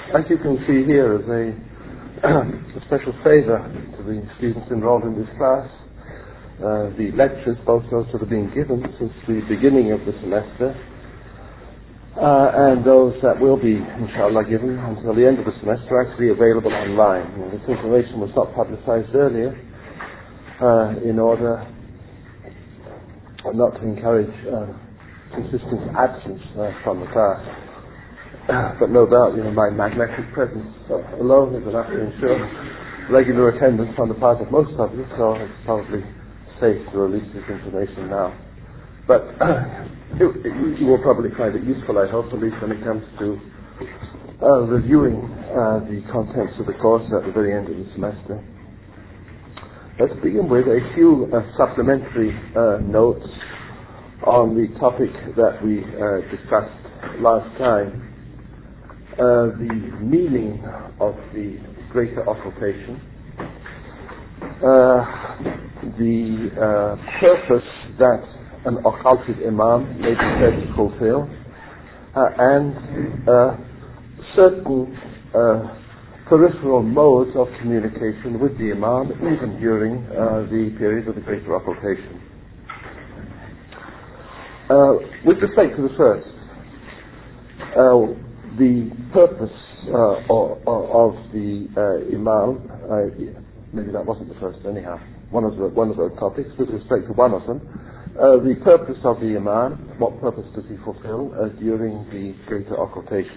As you can see here, as a special favor to the students enrolled in this class, the lectures, both those that are being given since the beginning of the semester, and those that will be, inshallah, given until the end of the semester, are actually available online. This information was not publicized earlier in order not to encourage consistent absence from the class. But no doubt, my magnetic presence alone is enough to ensure regular attendance on the part of most of you, so it's probably safe to release this information now. But you will probably find it useful, I hope, at least when it comes to reviewing the contents of the course at the very end of the semester. Let's begin with a few supplementary notes on the topic that we discussed last time. The meaning of the greater occultation, the purpose that an occulted imam may be said to fulfill, and certain peripheral modes of communication with the imam even during the period of the greater occultation. With respect to the first, the purpose of the imam, maybe that wasn't the first anyhow, one of those topics, with respect to one of them, the purpose of the imam, what purpose does he fulfill during the greater occultation?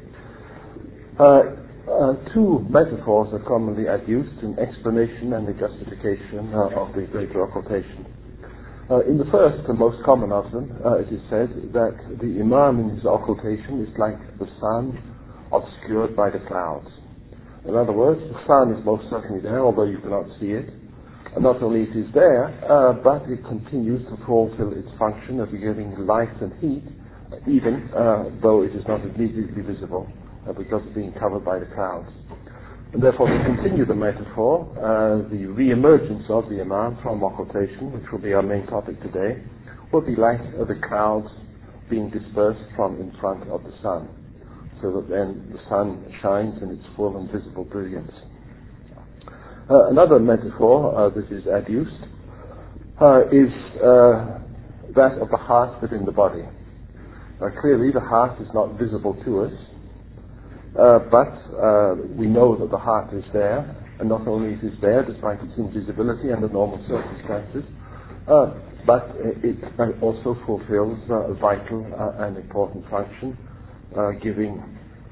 Two metaphors are commonly adduced in explanation and the justification of the greater occultation. In the first and most common of them, it is said that the imam in his occultation is like the sun obscured by the clouds. In other words, the sun is most certainly there, although you cannot see it. And not only it is there, but it continues to fulfill its function of giving light and heat, even though it is not immediately visible, because of being covered by the clouds. And therefore, to continue the metaphor, the re-emergence of the imam from occultation, which will be our main topic today, will be like the clouds being dispersed from in front of the sun, so that then the sun shines in its full and visible brilliance. Another metaphor that is adduced is that of the heart within the body. Clearly, the heart is not visible to us, but we know that the heart is there, and not only it is there despite its invisibility under normal circumstances, but it also fulfills a vital and important function, giving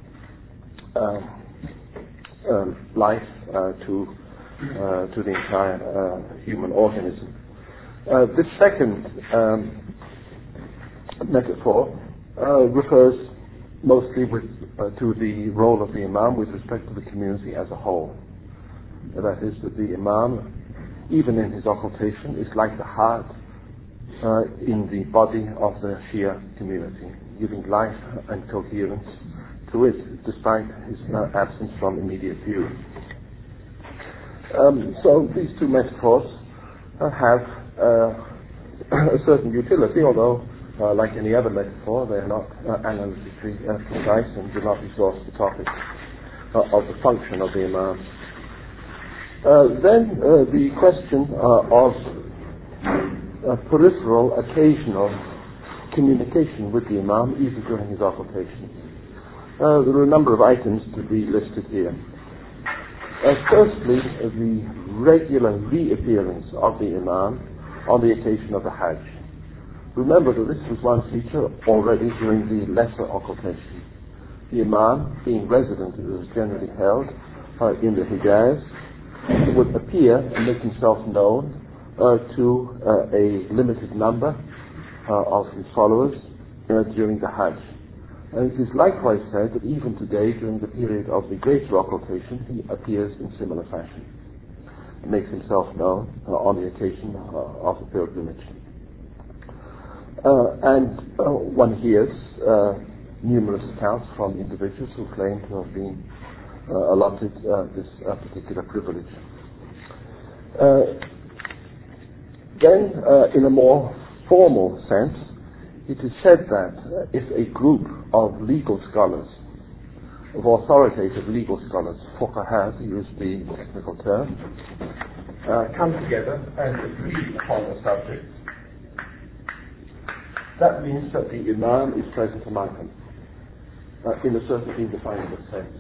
life to the entire human organism. This second metaphor refers mostly to the role of the imam with respect to the community as a whole. That is, that the imam, even in his occultation, is like the heart in the body of the Shia community, giving life and coherence to it, despite his absence from immediate view. So these two metaphors have a certain utility, although like any other metaphor, they are not analytically precise and do not exhaust the topic of the function of the imam. Then the question of peripheral, occasional communication with the imam, even during his occultation. There are a number of items to be listed here. Firstly, the regular reappearance of the imam on the occasion of the Hajj. Remember that this was one feature already during the lesser occultation. The imam, being resident, it was generally held in the Hijaz, would appear and make himself known to a limited number of his followers during the Hajj. And it is likewise said that even today, during the period of the greater occultation, he appears in similar fashion. He makes himself known on the occasion of the pilgrimage. And one hears numerous accounts from individuals who claim to have been allotted this particular privilege. Then, in a more formal sense, it is said that if a group of legal scholars of authoritative legal scholars, fuqaha, to use the technical term, come together and agree upon a subject, that means that the Imam is present among them in a certain indefinable sense.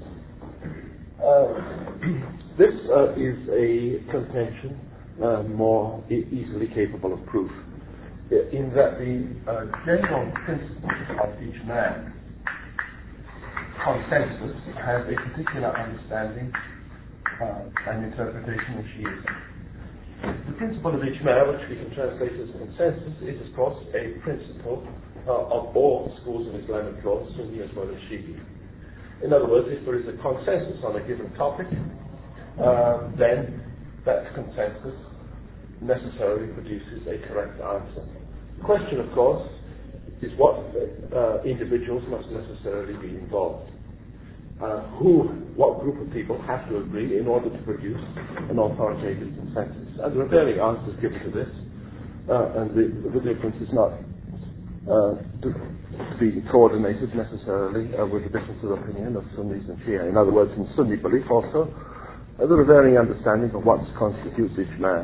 This is a contention more easily capable of proof, in that the general principles of each man, consensus, has a particular understanding and interpretation which he uses. The principle of ijma', which we can translate as consensus, is of course a principle of all schools of Islamic law, Sunni as well as Shi'i. In other words, if there is a consensus on a given topic, then that consensus necessarily produces a correct answer. The question, of course, is what individuals must necessarily be involved. What group of people have to agree in order to produce an authoritative consensus? And there are varying answers given to this, and the difference is not to be coordinated necessarily with the difference of opinion of Sunnis and Shia. In other words, in Sunni belief also, there are varying understandings of what constitutes each man.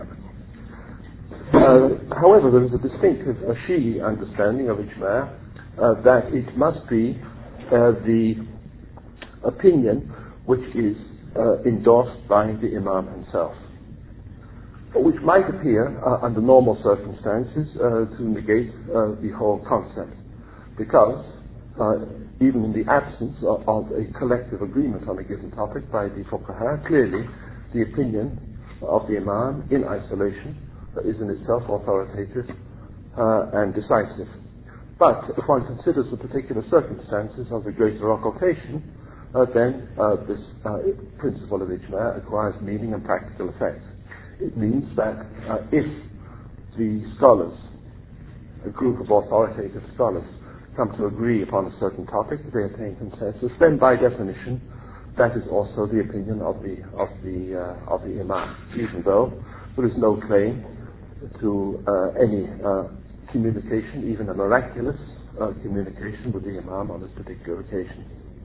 However, there is a distinctive Shi'i understanding of ijma' that it must be the opinion which is endorsed by the Imam himself, which might appear under normal circumstances to negate the whole concept, because even in the absence of a collective agreement on a given topic by the fuqaha, clearly the opinion of the Imam in isolation is in itself authoritative and decisive. But if one considers the particular circumstances of the greater occultation, then this principle of ijma' acquires meaning and practical effect. It means that if the scholars, a group of authoritative scholars, come to agree upon a certain topic, they attain consensus, then by definition that is also the opinion of the Imam, even though there is no claim to any communication, even a miraculous communication with the Imam on this particular occasion.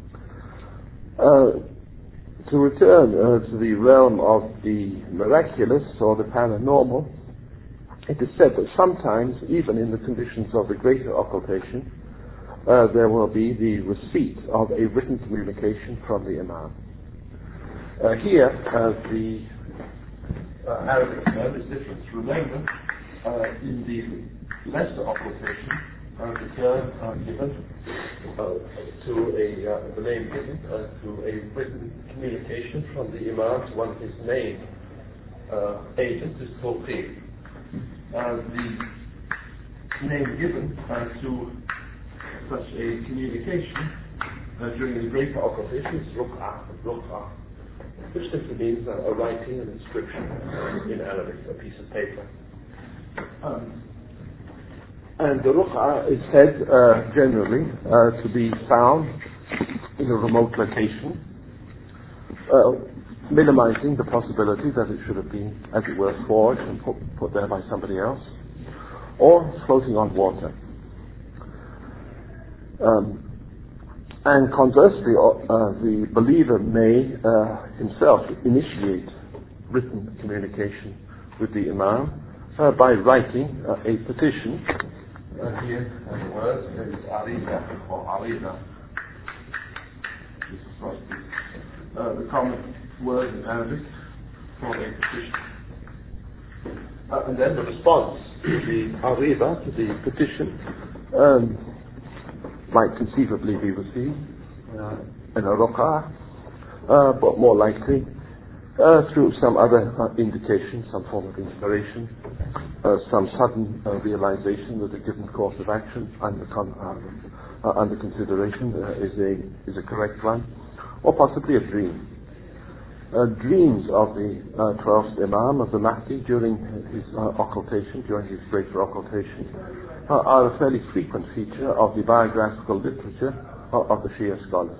To return to the realm of the miraculous or the paranormal, it is said that sometimes, even in the conditions of the greater occultation, there will be the receipt of a written communication from the Imam. Here, the Arabic term is different. Remember, in the lesser occultation, the term given the name given to a written communication from the Imam to one of his main agents is tawqif. The name given to such a communication during the greater occultation is ruq'ah, which simply means a writing, an inscription in Arabic, a piece of paper. And the ruq'ah is said generally to be found in a remote location, minimizing the possibility that it should have been, as it were, forged and put there by somebody else, or floating on water. And conversely, the believer may himself initiate written communication with the Imam by writing a petition. Here, the word is ariza or ariza. This is the common word in Arabic for a petition. And then the response to the ariza, to the petition, might conceivably be received in a ruq'ah, but more likely through some other indication, some form of inspiration, some sudden realization that a given course of action under consideration is a correct one, or possibly a dream. Dreams of the 12th Imam of the Mahdi during his occultation, during his greater occultation, are a fairly frequent feature of the biographical literature of the Shia scholars.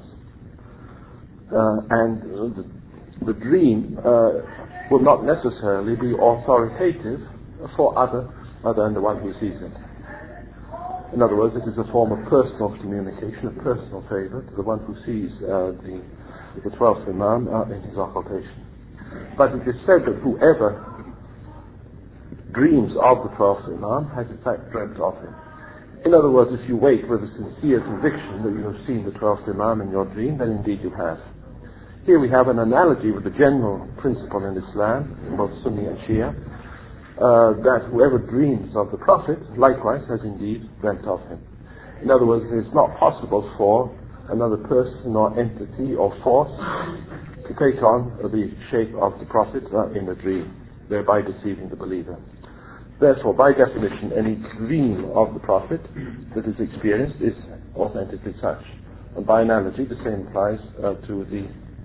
And the dream will not necessarily be authoritative for other than the one who sees it. In other words, it is a form of personal communication, a personal favor to the one who sees the 12th Imam in his occultation. But it is said that whoever dreams of the 12th Imam has in fact dreamt of him. In other words, if you wake with a sincere conviction that you have seen the 12th Imam in your dream, then indeed you have. Here we have an analogy with the general principle in Islam, in both Sunni and Shia, that whoever dreams of the Prophet, likewise, has indeed dreamt of him. In other words, it is not possible for another person or entity or force to take on the shape of the Prophet in a dream, thereby deceiving the believer. Therefore, by definition, any dream of the Prophet that is experienced is authentically such. And by analogy, the same applies to the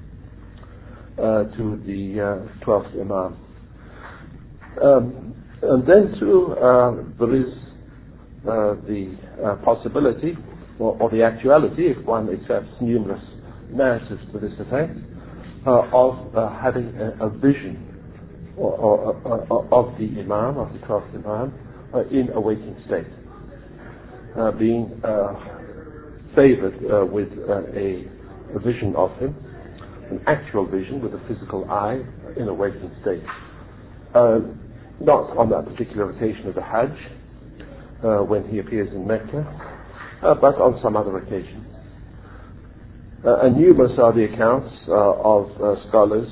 12th Imam. And then too, there is the possibility, or the actuality, if one accepts numerous narratives to this effect, of having a vision of the Imam, of the 12th Imam, in a waking state, being favored with a vision of him, an actual vision with a physical eye in a waking state. Not on that particular occasion of the Hajj, when he appears in Mecca, but on some other occasion. And numerous are the accounts of scholars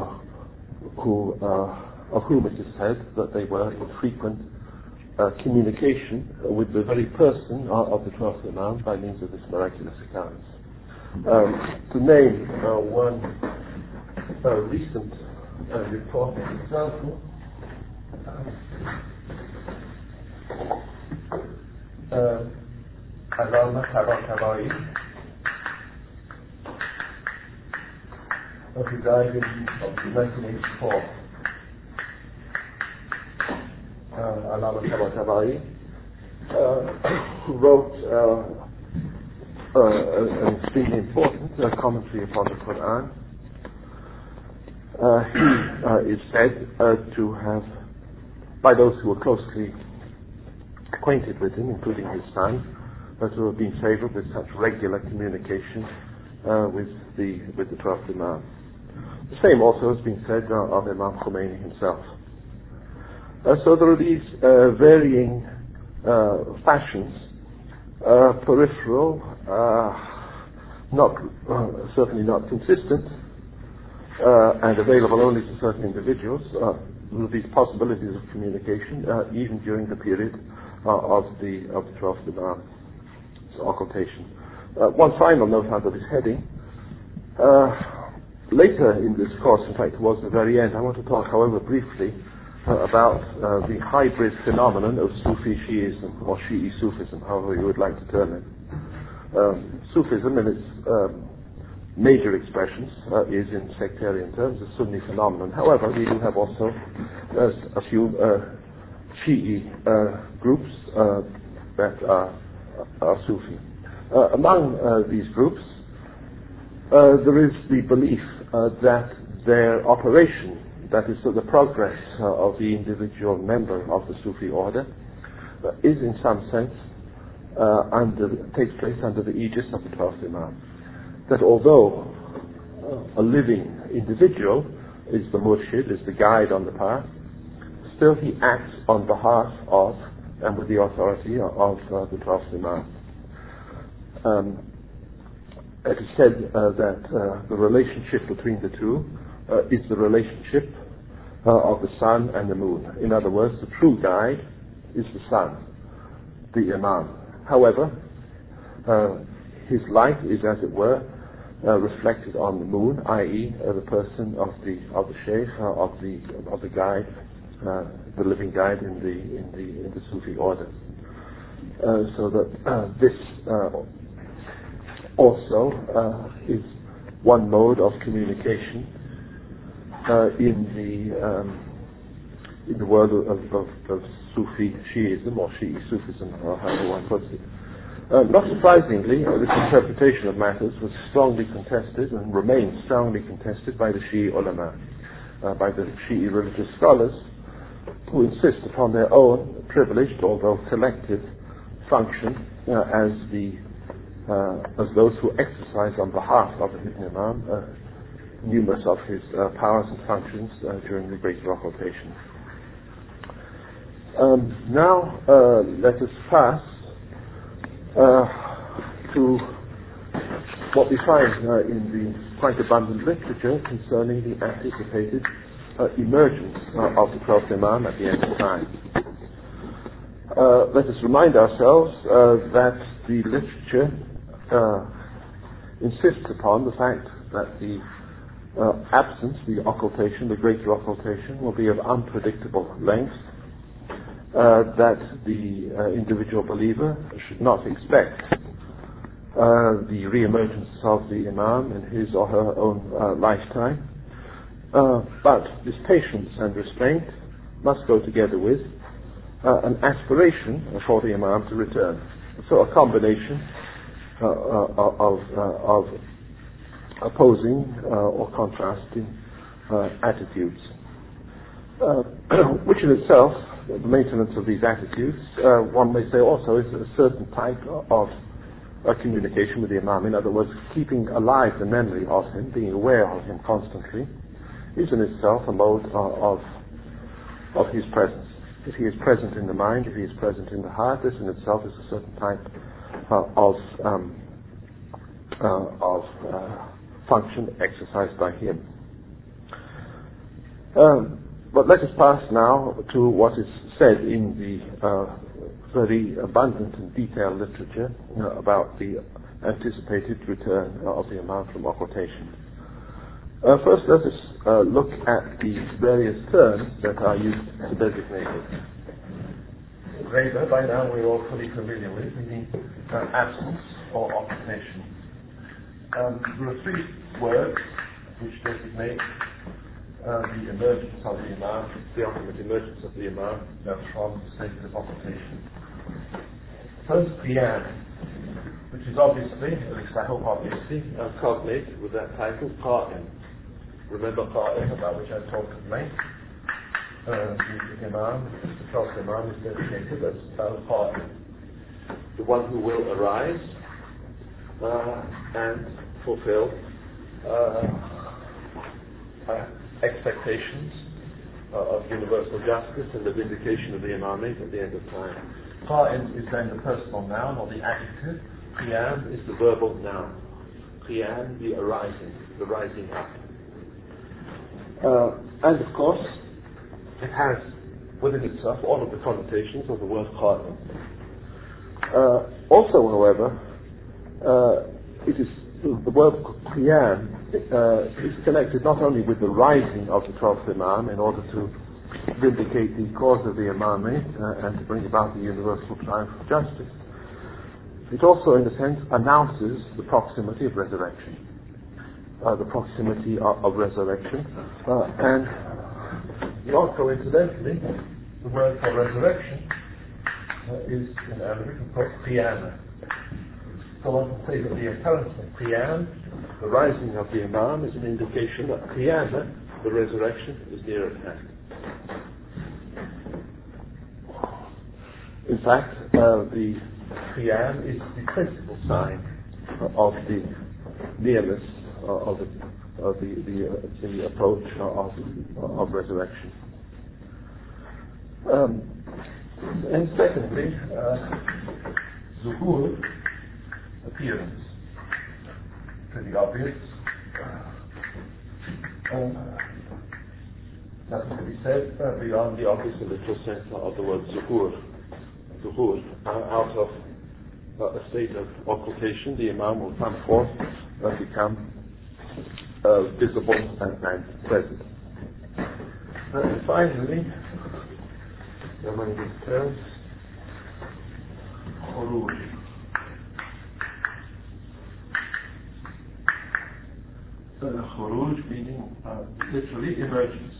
of whom it is said that they were in frequent communication with the very person of the 12th Imam by means of this miraculous occurrence. To name one recent report, for example, Allama Tabatabai, who died in 1984. Allama Tabatabai, who wrote an extremely important commentary upon the Quran. He is said to have, by those who were closely acquainted with him, including his son, to have been favored with such regular communication with the 12th Imam. The same also has been said of Imam Khomeini himself. So there are these varying fashions, peripheral, certainly not consistent, and available only to certain individuals, with these possibilities of communication, even during the period of the 12th Imam's occultation. One final note under this heading. Later in this course, in fact towards the very end, I want to talk, however, briefly about the hybrid phenomenon of Sufi Shiism, or Shi'i Sufism, however you would like to term it. Sufism, in its major expressions, is in sectarian terms a Sunni phenomenon. However, we do have also a few Shi'i groups that are Sufi. Among these groups, there is the belief that their operation, that is, the progress of the individual member of the Sufi order, is in some sense takes place under the aegis of the 12th Imam. That although a living individual is the murshid, is the guide on the path, still he acts on behalf of and with the authority of the 12th Imam. It is said that the relationship between the two is the relationship of the sun and the moon. In other words, the true guide is the sun, the Imam. However, his light is, as it were, reflected on the moon, i.e., the person of the sheikh, of the guide, the living guide in the Sufi order. So that this also is one mode of communication in the world of Sufi Shiism, or Shi'i Sufism, or however one puts it. Not surprisingly, this interpretation of matters was strongly contested and remains strongly contested by the Shi'i ulama, by the Shi'i religious scholars, who insist upon their own privileged, although collective, function as those who exercise on behalf of the hidden Imam numerous of his powers and functions during the greater occultation. Now let us pass to what we find in the quite abundant literature concerning the anticipated emergence of the 12th Imam at the end of time. Let us remind ourselves that the literature insists upon the fact that the absence, the occultation, the greater occultation, will be of unpredictable length, that the individual believer should not expect the re-emergence of the Imam in his or her own lifetime, but this patience and restraint must go together with an aspiration for the Imam to return. So a combination of opposing or contrasting attitudes, which in itself, the maintenance of these attitudes, one may say also is a certain type of communication with the Imam. In other words, keeping alive the memory of him, being aware of him constantly, is in itself a mode of his presence. If he is present in the mind, if he is present in the heart, this in itself is a certain type of function exercised by him. But let us pass now to what is said in the very abundant and detailed literature about the anticipated return of the Imam from occultation. First, let us look at the various terms that are used to designate it. Reba, by now we're all fully familiar with, meaning absence or occultation. There are three words which designate the emergence of the Imam, the ultimate emergence of the Imam from the state of occultation. First, Qiyam, which is obviously, at least I hope obviously, cognate with that title, Qa'im. Remember Qa'im, about which I talked at length. The Imam, the 12th Imam, is designated as Qa'im, the one who will arise and fulfill expectations of universal justice and the vindication of the Imamate at the end of time. Qa'im is then the personal noun or the adjective. Qiyam is the verbal noun. Qiyam, the arising, the rising up. And of course, it has within itself all of the connotations of the word Qa'im. Also, however, it is the word Qiyam is connected not only with the rising of the 12th Imam in order to vindicate the cause of the Imamate and to bring about the universal triumph of justice. It also, in a sense, announces the proximity of resurrection. The proximity of resurrection. And not coincidentally, the word for resurrection is in Arabic, of course, Qiyamah. So one can say that the occurrence of Qiyam, the rising of the Imam, is an indication that Qiyamah, the resurrection, is near at hand. In fact, the Qiyam is the principal sign of the nearness of the approach of resurrection. And secondly, Zuhur, appearance. Pretty obvious. Nothing to be said beyond the obvious and literal sense of the word Zuhur. Zuhur, out of a state of occultation, the Imam will come forth and become visible and present. And finally, among these terms, Khuruj. Khuruj meaning literally emergence.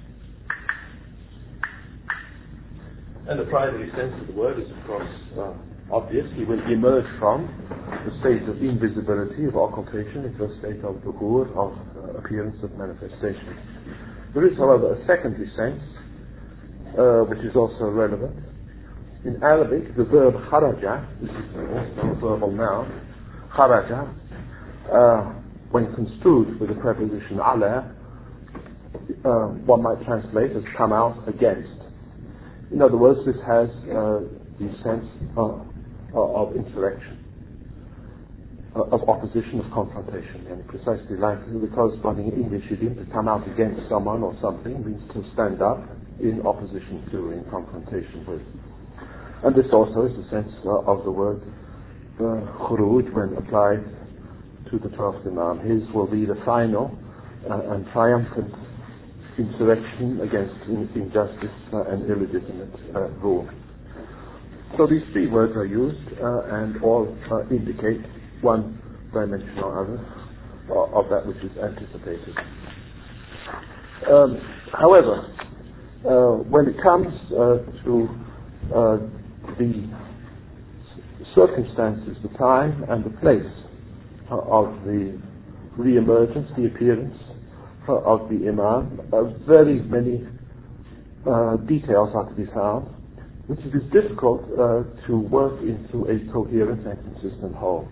And the primary sense of the word is, of course, obvious. He will emerge from the state of invisibility, of occultation, into a state of dhuhur, of appearance, of manifestation. There is, however, a secondary sense, which is also relevant, In Arabic, the verb kharaja, this is also a verbal noun, kharaja, when construed with the preposition ala, one might translate as come out against. In other words, this has the sense of insurrection, of opposition, of confrontation, and precisely like the corresponding English idiom, to come out against someone or something means to stand up in opposition to, in confrontation with. And this also is the sense of the word khuruj when applied to the 12th Imam. His will be the final and triumphant insurrection against injustice and illegitimate rule. So these three words are used and all indicate one dimension or other of that which is anticipated. However, when it comes to the circumstances, the time and the place of the re-emergence, the appearance of the Imam, very many details are to be found, which it is difficult to work into a coherent and consistent whole.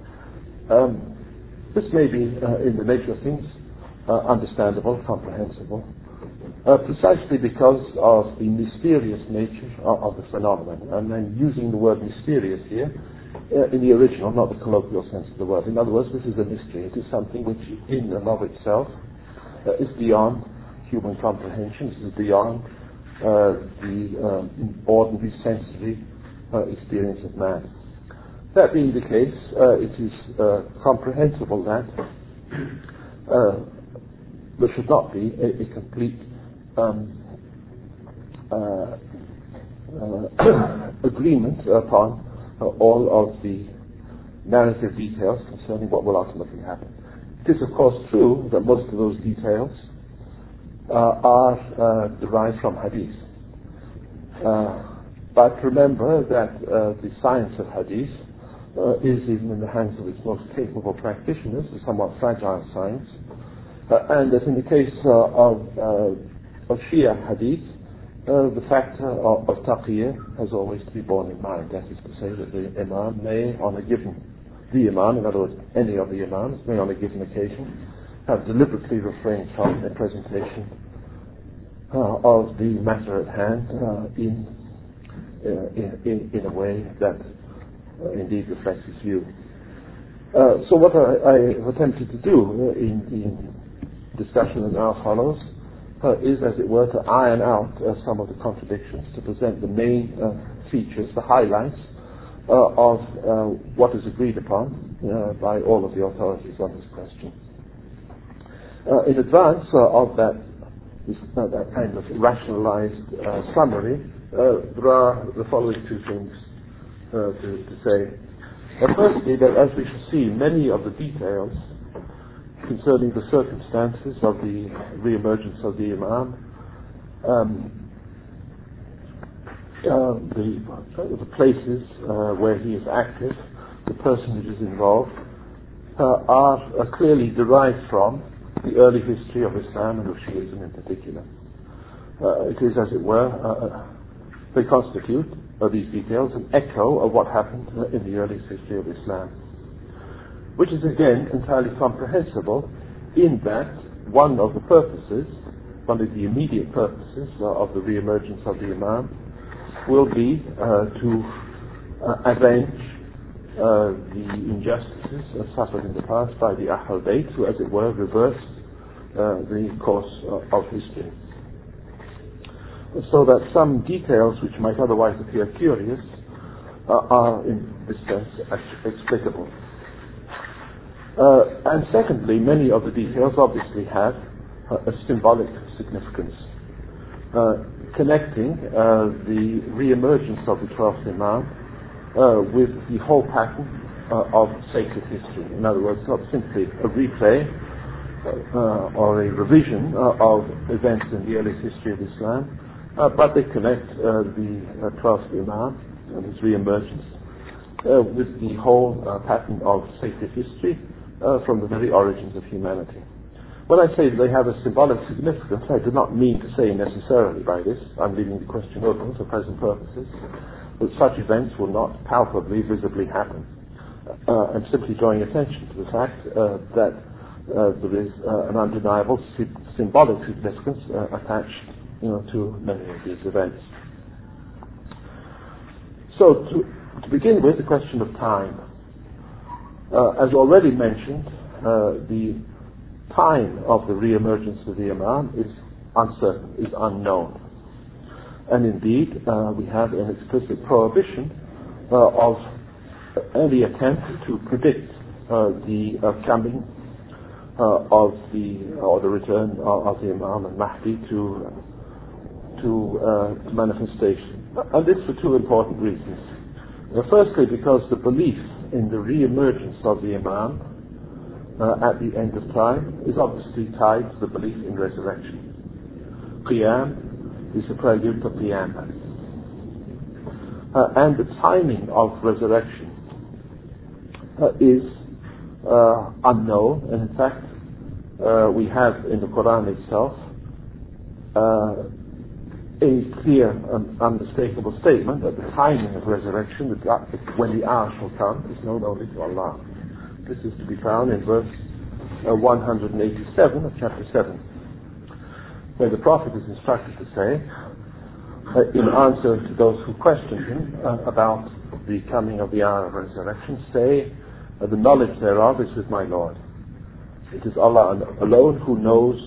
This may be, in the nature of things, understandable, comprehensible, precisely because of the mysterious nature of the phenomenon. And I'm using the word mysterious here in the original, not the colloquial sense of the word. In other words, this is a mystery. It is something which, in and of itself, is beyond human comprehension. This is beyond the ordinary sensory experience of man. That being the case, it is comprehensible that there should not be a complete agreement upon all of the narrative details concerning what will ultimately happen. It is, of course, true that most of those details are derived from hadith. But remember that the science of hadith is, even in the hands of its most capable practitioners, a somewhat fragile science. And as in the case of Shia hadith, the factor of taqiyya has always to be borne in mind. That is to say that the Imam may, on a given, the Imam, in other words, any of the Imams, may on a given occasion have deliberately refrained from a presentation of the matter at hand in a way that indeed reflects his view. So what I have attempted to do in the discussion that now follows is, as it were, to iron out some of the contradictions, to present the main features, the highlights of what is agreed upon by all of the authorities on this question. In advance of that kind of rationalized summary, there are the following two things to say. Firstly, that as we shall see, many of the details concerning the circumstances of the re-emergence of the Imam, the places where he is active, the personages involved, are clearly derived from the early history of Islam and of Shiism in particular. It is, as it were, they constitute, these details, an echo of what happened in the earliest history of Islam, which is again entirely comprehensible in that one of the purposes, one of the immediate purposes of the re-emergence of the Imam will be to avenge the injustices suffered in the past by the Ahl Bayt, who, as it were, reversed the course of history. So that some details which might otherwise appear curious are, in this sense, explicable. And secondly, many of the details obviously have a symbolic significance, connecting the re-emergence of the 12th Imam with the whole pattern of sacred history. In other words, not simply a replay or a revision of events in the earliest history of Islam, but they connect the 12th Imam and his re-emergence with the whole pattern of sacred history from the very origins of humanity. When I say they have a symbolic significance, I do not mean to say necessarily by this, I'm leaving the question open for present purposes, that such events will not palpably, visibly happen. I'm simply drawing attention to the fact that there is an undeniable symbolic significance attached to many of these events. So to begin with, the question of time. As already mentioned, the time of the re-emergence of the Imam is uncertain, is unknown. And indeed, we have an explicit prohibition of any attempt to predict the coming of the return of the Imam and Mahdi to manifestation. And this for two important reasons. Firstly, because the belief in the re-emergence of the Imam at the end of time is obviously tied to the belief in resurrection. Qiyam is a prelude to Qiyamah. And the timing of resurrection is unknown, and in fact we have in the Quran itself a clear and unmistakable statement that the timing of resurrection, when the hour shall come, is known only to Allah. This is to be found in verse 187 of chapter 7, where the Prophet is instructed to say, in answer to those who question him about the coming of the hour of resurrection, say, the knowledge thereof is with my Lord. It is Allah alone who knows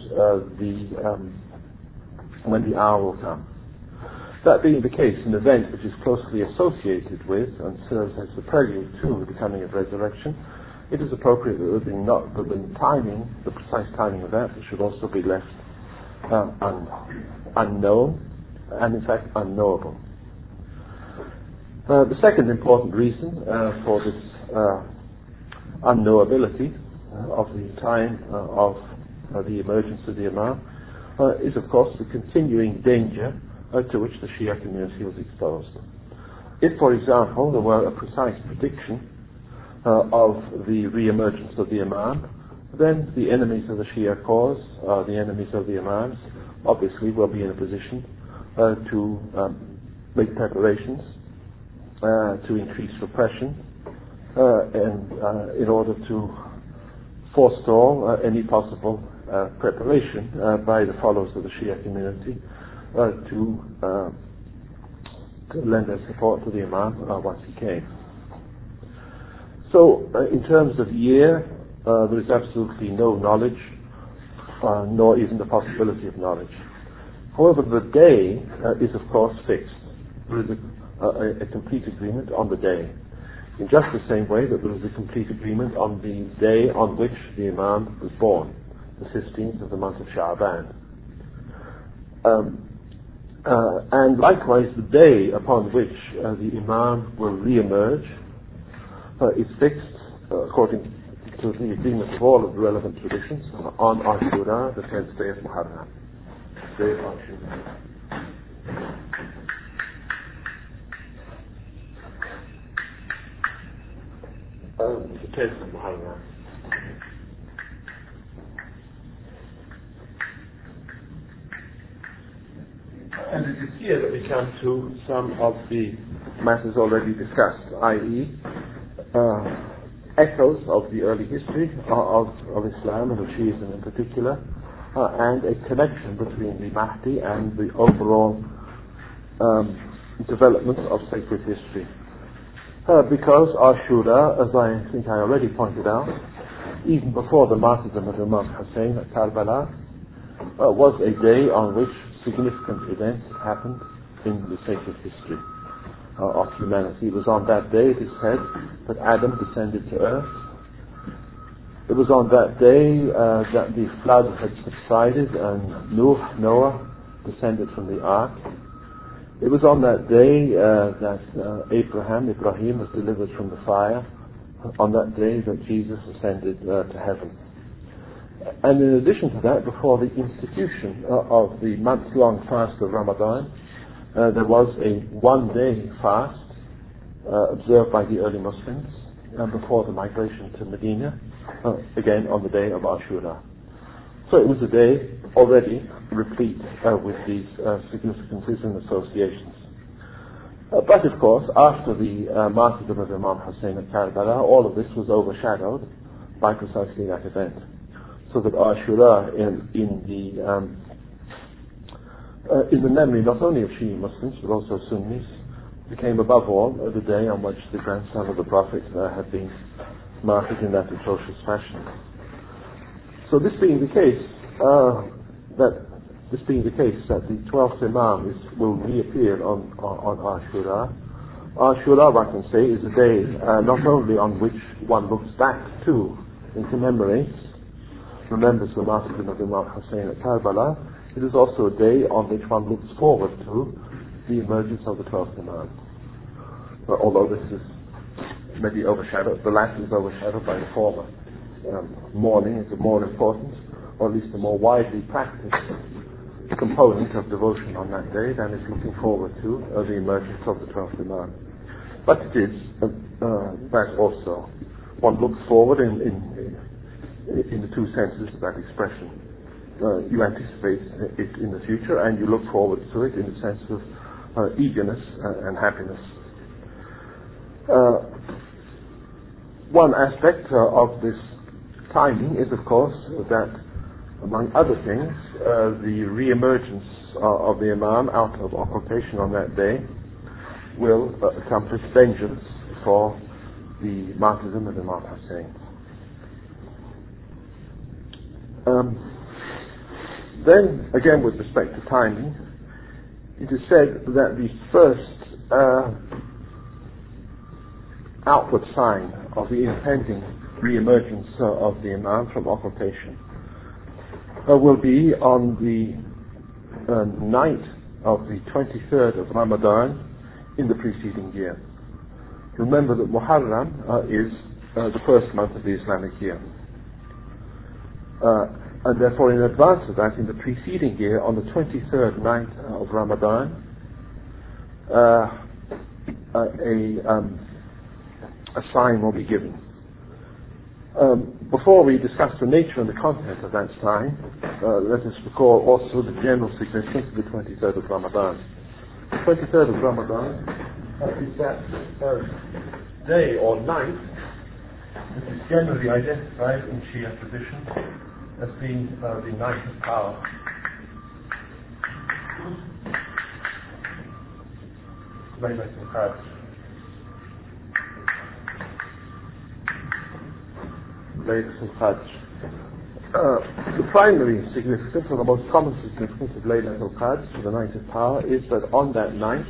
when the hour will come. That being the case, an event which is closely associated with and serves as the prelude to the coming of resurrection, it is appropriate that the timing, the precise timing of that, should also be left unknown and in fact unknowable. The second important reason for this unknowability of the time of the emergence of the Imam is of course the continuing danger to which the Shia community was exposed. If, for example, there were a precise prediction of the re-emergence of the Imam, then the enemies of the Shia cause, the enemies of the Imams, obviously will be in a position to make preparations to increase repression and in order to forestall any possible preparation by the followers of the Shia community to lend their support to the Imam once he came. So, in terms of year, there is absolutely no knowledge, nor even the possibility of knowledge. However, the day is of course fixed. There is a complete agreement on the day, in just the same way that there is a complete agreement on the day on which the Imam was born, the 15th of the month of Sha'ban. And likewise, the day upon which the Imam will re-emerge is fixed according to the agreement of all of the relevant traditions on Ashura, the 10th day of Muharram. Day of Ashura. The 10th of Muharram. And it is here that we come to some of the matters already discussed, i.e. Echoes of the early history of Islam and of Shiism in particular, and a connection between the Mahdi and the overall development of sacred history. Because Ashura, as I think I already pointed out, even before the martyrdom of Imam Hussein at Karbala, was a day on which significant events happened in the sacred history of humanity. It was on that day, it is said, that Adam descended to earth. It was on that day that the flood had subsided and Noah descended from the ark. It was on that day that Ibrahim was delivered from the fire. On that day that Jesus ascended to heaven. And in addition to that, before the institution of the month-long fast of Ramadan, there was a one-day fast observed by the early Muslims before the migration to Medina, again on the day of Ashura. So it was a day already replete with these significances and associations. But of course, after the martyrdom of Imam Hussein at Karbala, all of this was overshadowed by precisely that event. So that Ashura in the memory not only of Shia Muslims but also Sunnis became above all the day on which the grandson of the Prophet had been martyred in that atrocious fashion. So this being the case, that the 12th Imam will reappear on Ashura. Ashura, I can say, is a day not only on which one looks back to and commemorates, remembers the martyrdom of Imam Hussein at Karbala. It is also a day on which one looks forward to the emergence of the 12th Imam. Although this is maybe overshadowed, the latter is overshadowed by the former. Mourning is a more important, or at least a more widely practiced component of devotion on that day than is looking forward to the emergence of the 12th Imam. But it is that also. One looks forward in the two senses of that expression. You anticipate it in the future, and you look forward to it in the sense of eagerness and happiness. One aspect of this timing is, of course, that, among other things, the re-emergence of the Imam out of occultation on that day will accomplish vengeance for the martyrdom of Imam Hussein. Then, again, with respect to timing, it is said that the first outward sign of the impending re-emergence of the Imam from occultation will be on the night of the 23rd of Ramadan in the preceding year. Remember that Muharram is the first month of the Islamic year. And therefore, in advance of that, in the preceding year, on the 23rd night of Ramadan, a sign will be given. Before we discuss the nature and the content of that sign, let us recall also the general significance of the 23rd of Ramadan. The 23rd of Ramadan is that day or night which is generally identified in Shia tradition as being the night of power. Laylatul Qadr. Laylatul Qadr. The primary significance, or the most common significance of Laylatul Qadr, the night of power, is that on that night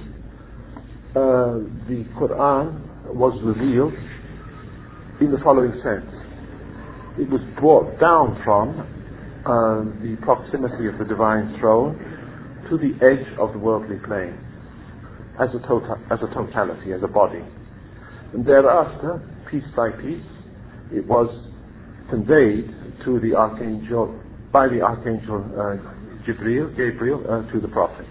the Quran was revealed in the following sense. It was brought down from the proximity of the divine throne to the edge of the worldly plane as a totality, as a body. And thereafter, piece by piece, it was conveyed to the archangel, by the archangel Gabriel, to the prophet.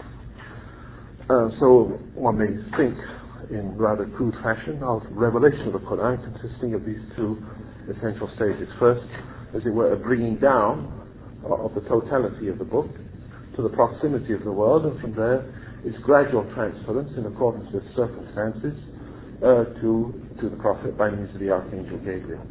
So one may think in rather crude fashion of revelation of the Quran consisting of these two essential stages. First, as it were, a bringing down of the totality of the book to the proximity of the world, and from there its gradual transference in accordance with circumstances to the prophet by means of the archangel Gabriel.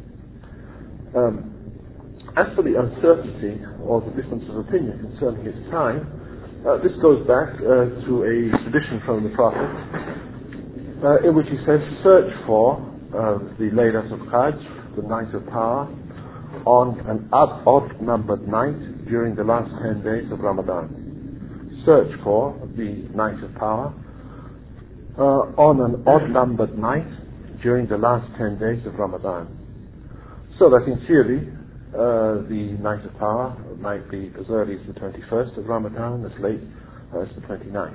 As for the uncertainty or the difference of opinion concerning its time, this goes back to a tradition from the prophet in which he says, search for the Laylatul Qadr, the night of power, on an odd-numbered night during the last 10 days of Ramadan. Search for the night of power on an odd-numbered night during the last 10 days of Ramadan. So that in theory, the night of power might be as early as the 21st of Ramadan, as late as the 29th.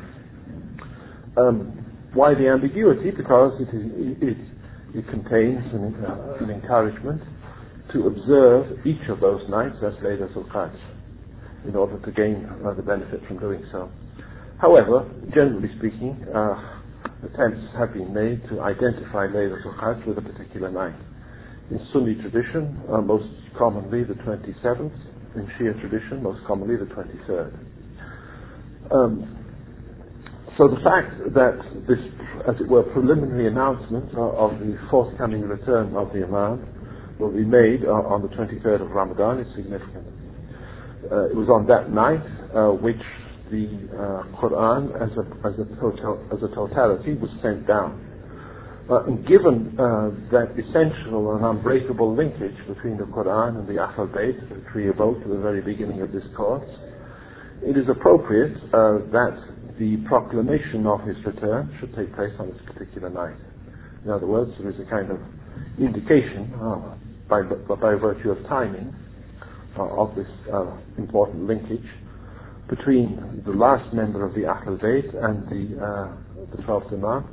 Why the ambiguity? Because it contains an encouragement to observe each of those nights as Laylatul Qadr in order to gain the benefit from doing so. However, generally speaking, attempts have been made to identify Laylatul Qadr with a particular night. In Sunni tradition, most commonly the 27th. In Shia tradition, most commonly the 23rd. So the fact that this, as it were, preliminary announcement of the forthcoming return of the Imam will be made on the 23rd of Ramadan is significant. It was on that night which the Quran as a totality was sent down. And given that essential and unbreakable linkage between the Quran and the Ahl Bayt, which we evoked at the very beginning of this course, it is appropriate that the proclamation of his return should take place on this particular night. In other words, there is a kind of indication by virtue of timing of this important linkage between the last member of the Ahl Bayt and the 12th Imam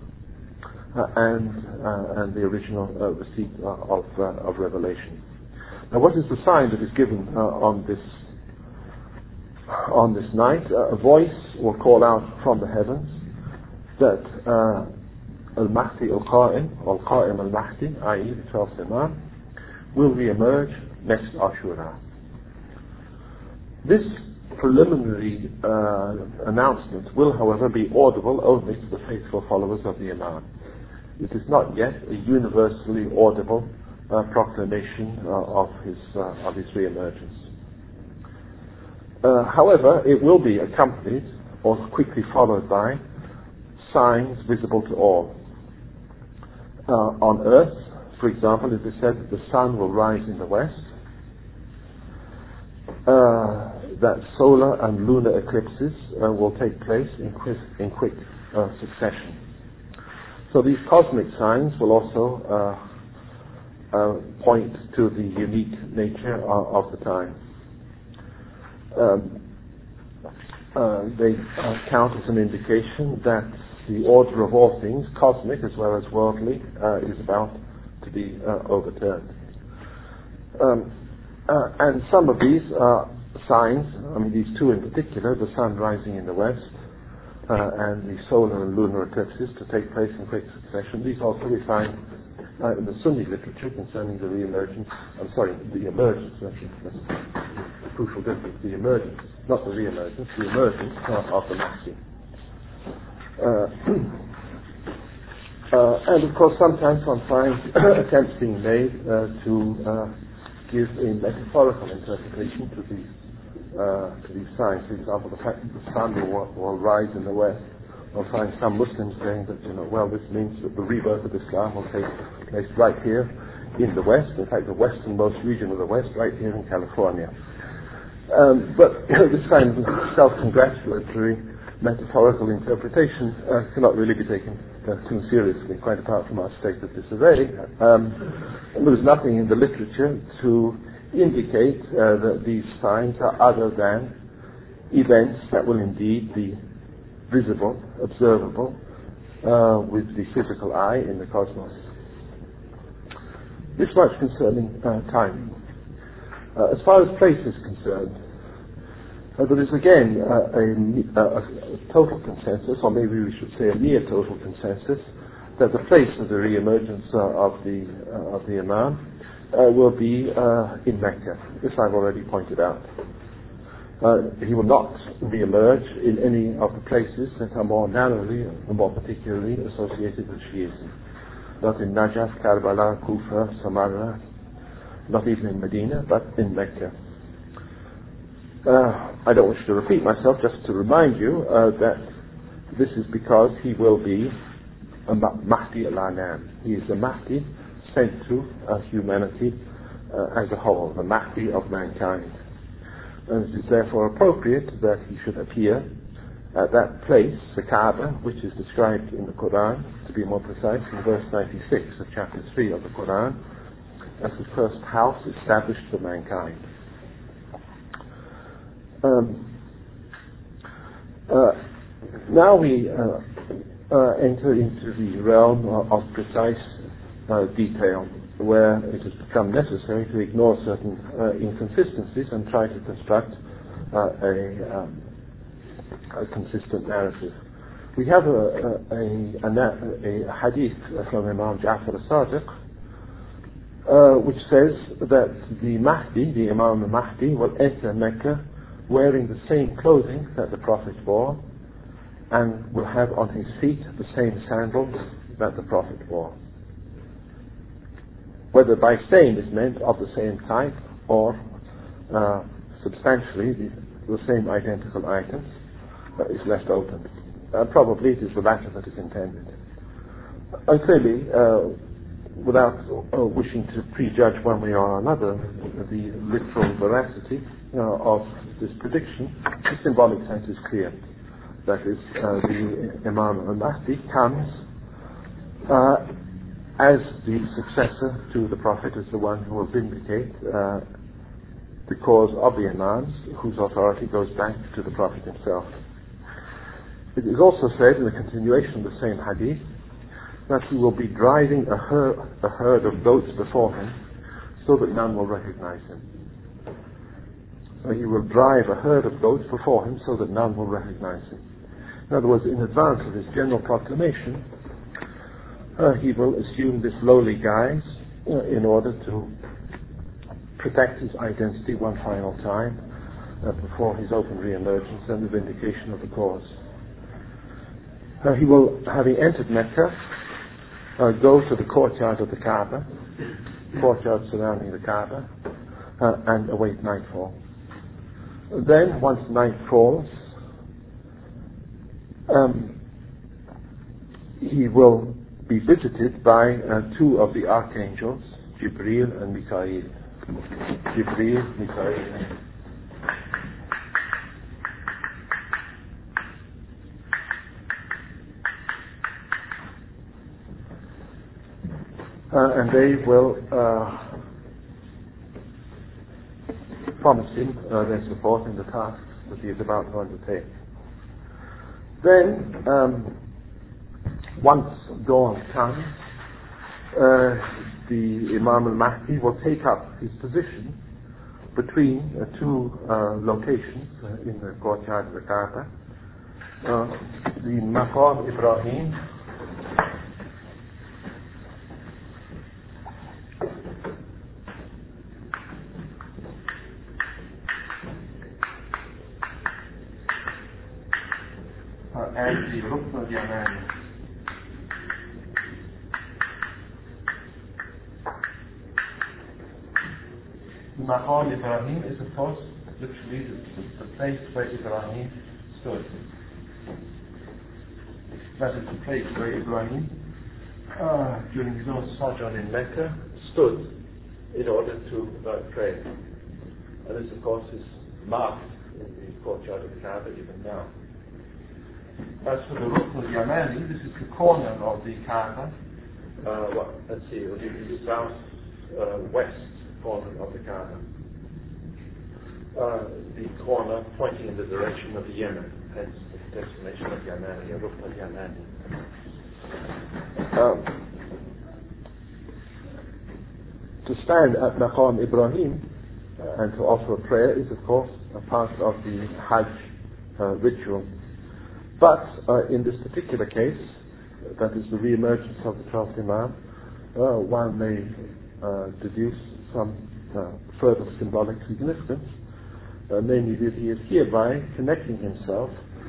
and the original receipt of revelation. Now, what is the sign that is given on this night? A voice will call out from the heavens that Al-Mahdi Al-Qa'im, or Qa'im Al-Mahdi, i.e. the 12th Imam, will re-emerge next Ashura. This preliminary announcement will, however, be audible only to the faithful followers of the Imam. It is not yet a universally audible proclamation of his re-emergence. However, it will be accompanied or quickly followed by signs visible to all. On earth, for example, it is said that the sun will rise in the west, that solar and lunar eclipses will take place in quick succession. So these cosmic signs will also point to the unique nature of the time. They count as an indication that the order of all things, cosmic as well as worldly, is about to be overturned. And some of these signs, these two in particular, the sun rising in the west and the solar and lunar eclipses to take place in quick succession, these also we find in the Sunni literature concerning the emergence of the Mahdi. And of course sometimes one finds attempts being made to give a metaphorical interpretation to these signs. For example, the fact that the sun will rise in the west. We'll find some Muslims saying that, this means that the rebirth of Islam will take place right here in the west, in fact the westernmost region of the west, right here in California. But this kind of self-congratulatory metaphorical interpretation cannot really be taken too seriously, quite apart from our state of disarray. There is nothing in the literature to indicate that these signs are other than events that will indeed be visible, observable, with the physical eye in the cosmos. This much concerning timing. As far as place is concerned, there is again a total consensus, or maybe we should say a near total consensus, that the place of the re-emergence of the Imam will be in Mecca. This I've already pointed out. He will not re-emerge in any of the places that are more narrowly and more particularly associated with Shiism. Not in Najaf, Karbala, Kufa, Samarra, not even in Medina, but in Mecca. I don't wish to repeat myself, just to remind you that this is because he will be a Mahdi al-Anam. He is the Mahdi sent to humanity as a whole, the Mahdi of mankind. And it is therefore appropriate that he should appear at that place, the Kaaba, which is described in the Quran, to be more precise, in verse 96 of chapter 3 of the Quran, as the first house established for mankind. Now we enter into the realm of precise detail, where it has become necessary to ignore certain inconsistencies and try to construct a consistent narrative. We have a hadith from Imam Ja'far al-Sadiq, which says that the Mahdi, the Imam al-Mahdi, will enter Mecca wearing the same clothing that the Prophet wore, and will have on his feet the same sandals that the Prophet wore. Whether by same is meant of the same type or substantially the same identical items is left open. Probably it is the latter that is intended. Clearly, without wishing to prejudge one way or another the literal veracity of this prediction, the symbolic sense is clear. That is, the Imam al-Mahdi comes as the successor to the Prophet, as the one who will vindicate the cause of the Imams, whose authority goes back to the Prophet himself. It is also said in the continuation of the same hadith that he will be driving a herd of goats before him so that none will recognize him. So he will drive a herd of goats before him so that none will recognize him. In other words, in advance of his general proclamation, he will assume this lowly guise in order to protect his identity one final time before his open re-emergence and the vindication of the cause. He will, having entered Mecca, go to the courtyard of the Kaaba, courtyard surrounding the Kaaba, and await nightfall. Then, once night falls, he will be visited by two of the archangels, Jibreel and Mikael. Jibreel, Mikael. And they will promise him their support in the tasks that he is about to undertake. Then, once dawn comes, the Imam al-Mahdi will take up his position between two locations in the courtyard of the Kaaba. The Maqam Ibrahim and the Rukn al-Yamani. The Maqam Ibrahim is, of course, literally the place where Ibrahim stood. That is the place where Ibrahim, during his own sojourn in Mecca, stood in order to pray. And this, of course, is marked in the courtyard of the Kaaba even now. As for the Rukn al-Yamani, this is the corner of the Kaaba. Let's see, it will be the south-west corner of the Kaaba. The corner pointing in the direction of the Yemen, hence the designation of Yamani, Rukn al-Yamani. To stand at Maqam Ibrahim and to offer a prayer is, of course, a part of the Hajj ritual. But in this particular case, that is the re-emergence of the 12th Imam, one may deduce some further symbolic significance, namely that he is hereby connecting himself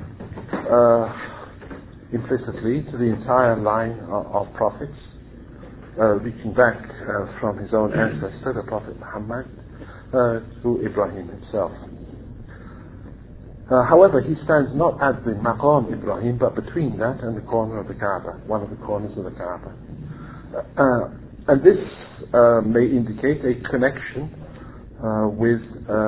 implicitly to the entire line of prophets, reaching back from his own ancestor, the Prophet Muhammad, to Ibrahim himself. However, he stands not at the Maqam Ibrahim, but between that and the corner of the Kaaba, one of the corners of the Kaaba. And this may indicate a connection with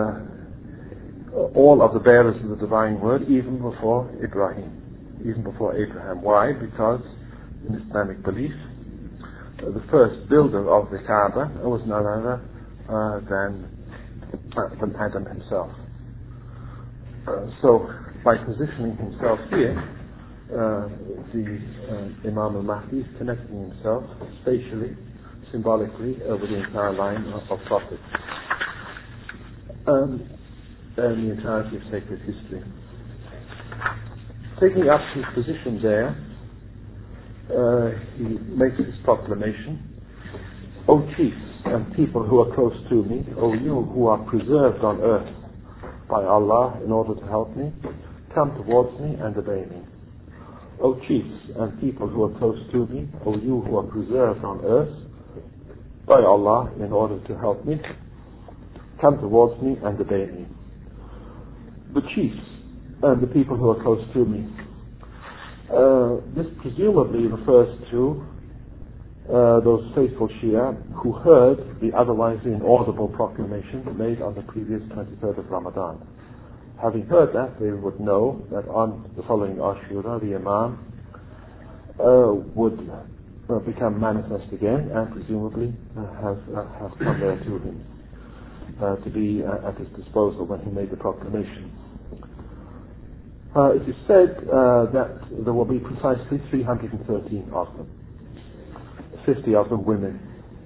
all of the bearers of the divine word, even before Abraham. Why? Because in Islamic belief, the first builder of the Kaaba was none other than Adam himself. So, by positioning himself here, the Imam al-Mahdi is connecting himself spatially, symbolically, with the entire line of prophets and the entirety of sacred history. Taking up his position there, he makes his proclamation: O chiefs and people who are close to me, O you who are preserved on earth by Allah in order to help me, come towards me and obey me. O chiefs and people who are close to me, O you who are preserved on earth by Allah in order to help me, come towards me and obey me. The chiefs and the people who are close to me. This presumably refers to those faithful Shia who heard the otherwise inaudible proclamation made on the previous 23rd of Ramadan. Having heard that, they would know that on the following Ashura, the Imam would become manifest again and presumably have come there to him, to be at his disposal when he made the proclamation. It is said that there will be precisely 313 of them, 50 of them women.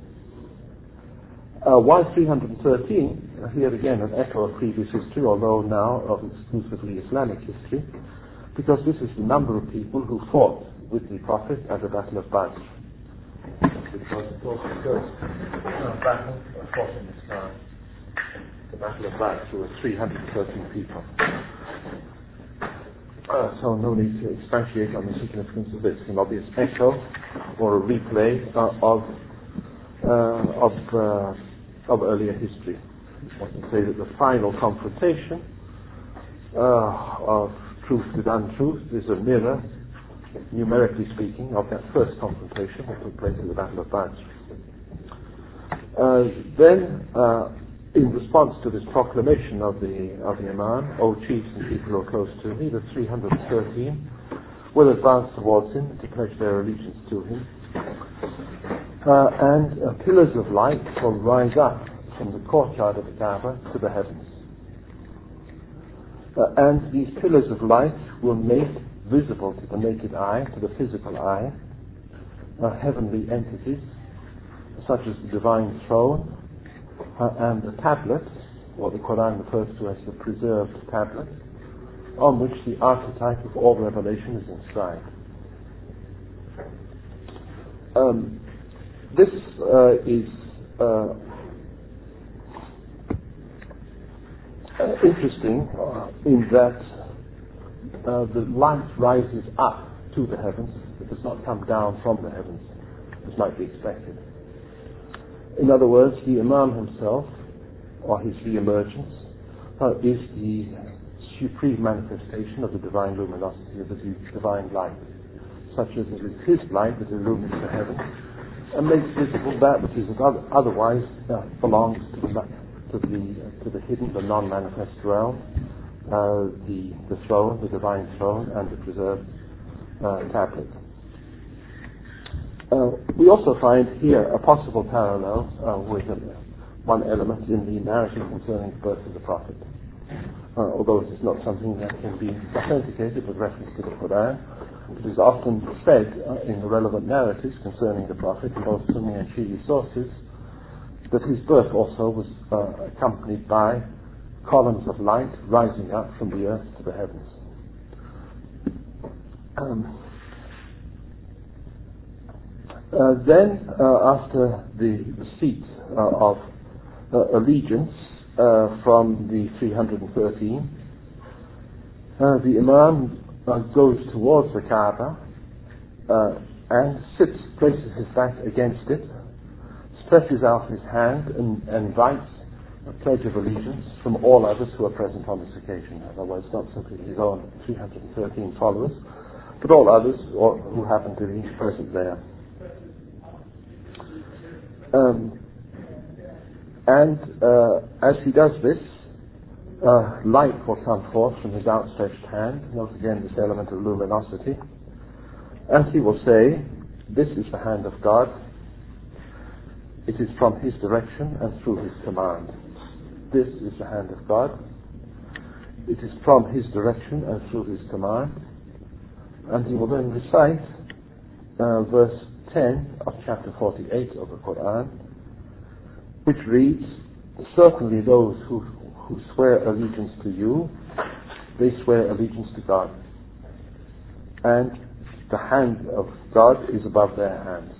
Why 313? Here again an echo of previous history, although now of exclusively Islamic history, because this is the number of people who fought with the Prophet at the Battle of Badr. Because it was the first battle fought in Islam. The Battle of Badr, there were 313 people. So no need to expatiate on the significance of this. An obvious echo or a replay of earlier history. I can say that the final confrontation of truth with untruth is a mirror, numerically speaking, of that first confrontation that took place at the Battle of Badr. Then, in response to this proclamation of the Imam, O chiefs and people who are close to me, the 313 will advance towards him to pledge their allegiance to him. And pillars of light will rise up from the courtyard of the Kaaba to the heavens. And these pillars of light will make visible to the naked eye, to the physical eye, heavenly entities, such as the divine throne, and the tablet, what the Quran refers to as the preserved tablet, on which the archetype of all revelation is inscribed. This is interesting in that the light rises up to the heavens. It does not come down from the heavens, as might be expected. In other words, the Imam himself, or his re-emergence, is the supreme manifestation of the divine luminosity, of the divine light, such as it is his light that illumines the heavens and makes visible that which is otherwise belongs to the hidden, the non-manifest realm, the throne, the divine throne, and the preserved tablet. We also find here a possible parallel with one element in the narrative concerning the birth of the Prophet. Although it is not something that can be authenticated with reference to the Quran, it is often said in the relevant narratives concerning the Prophet, in both Sunni and Shi'i sources, that his birth also was accompanied by columns of light rising up from the earth to the heavens. Then, after the receipt of allegiance from the 313, the Imam goes towards the Kaaba and places his back against it, stretches out his hand and invites a pledge of allegiance from all others who are present on this occasion. In other words, not simply his own 313 followers, but all others who happen to be present there. As he does this, light will come forth from his outstretched hand. Note again this element of luminosity. And he will say, "This is the hand of God. It is from his direction and through his command." This is the hand of God. It is from his direction and through his command. And he will then recite verse 10 of chapter 48 of the Quran, which reads, "Certainly those who swear allegiance to you, they swear allegiance to God. And the hand of God is above their hands."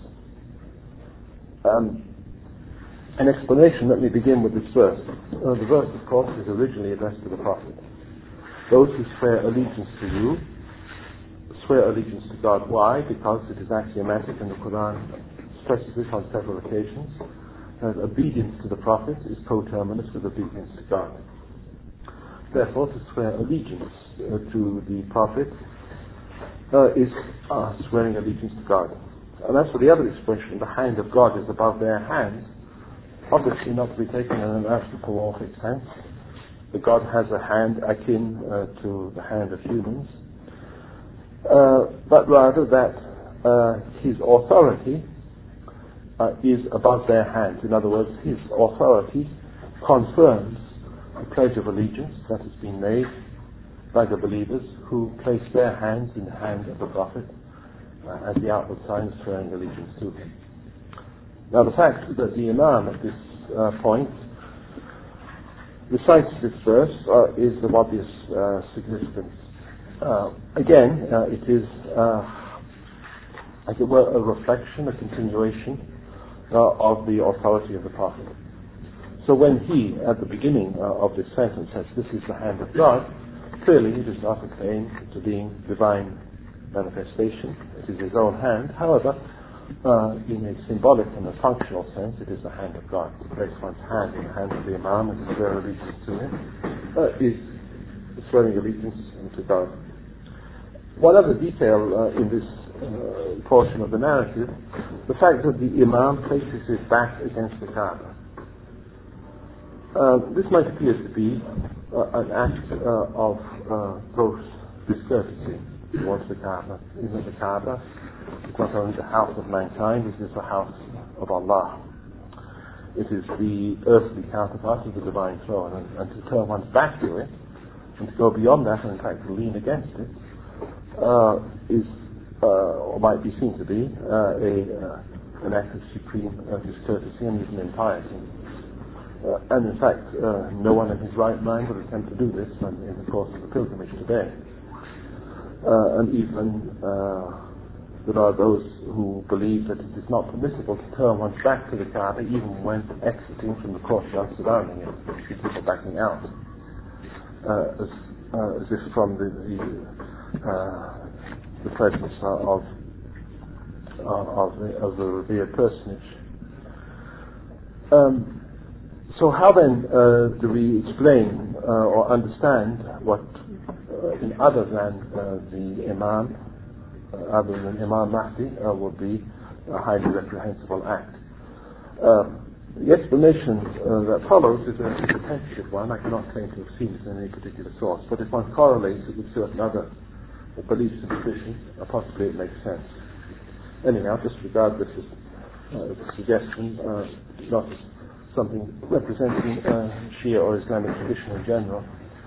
An explanation, let me begin with this verse. The verse, of course, is originally addressed to the Prophet. Those who swear allegiance to you swear allegiance to God. Why? Because it is axiomatic, and the Quran stresses this on several occasions, that obedience to the Prophet is coterminous with obedience to God. Therefore, to swear allegiance to the Prophet is swearing allegiance to God. And as for the other expression, the hand of God is above their hands, obviously not to be taken in an anthropomorphic sense. That God has a hand akin to the hand of humans, but rather that his authority is above their hands. In other words, his authority confirms the pledge of allegiance that has been made by the believers who place their hands in the hand of the Prophet as the outward sign of swearing allegiance to him. Now, the fact that the Imam at this point recites this verse is of obvious significance. Again, it is, as it were, a reflection, a continuation of the authority of the Prophet. So when he, at the beginning of this sentence, says, "This is the hand of God," clearly he does not attain to being divine manifestation. It is his own hand. However, in a symbolic and a functional sense, it is the hand of God. To place one's hand in the hand of the Imam and to swear allegiance to him is swearing allegiance to God. One other detail in this portion of the narrative, the fact that the Imam places his back against the Kaaba. This might appear to be an act of gross discourtesy towards the Kaaba. Isn't the Kaaba? It's not only the house of mankind, it is the house of Allah. It is the earthly counterpart of the divine throne, and to turn one's back to it, and to go beyond that, and in fact to lean against it, is, or might be seen to be, an act of supreme discourtesy and even impiety. And in fact, no one in his right mind would attempt to do this in the course of the pilgrimage today. And even there are those who believe that it is not permissible to turn one's back to the Kaaba even when exiting from the courtyard surrounding it, people backing out, as if from the presence of the revered personage. So how then do we explain or understand what, in other than the Imam, other than Imam Mahdi, would be a highly reprehensible act? The explanation that follows is a tentative one. I cannot claim to have seen it in any particular source, but if one correlates it with certain other beliefs and traditions, possibly it makes sense. Anyhow, just regard this as a suggestion, not as something representing Shia or Islamic tradition in general.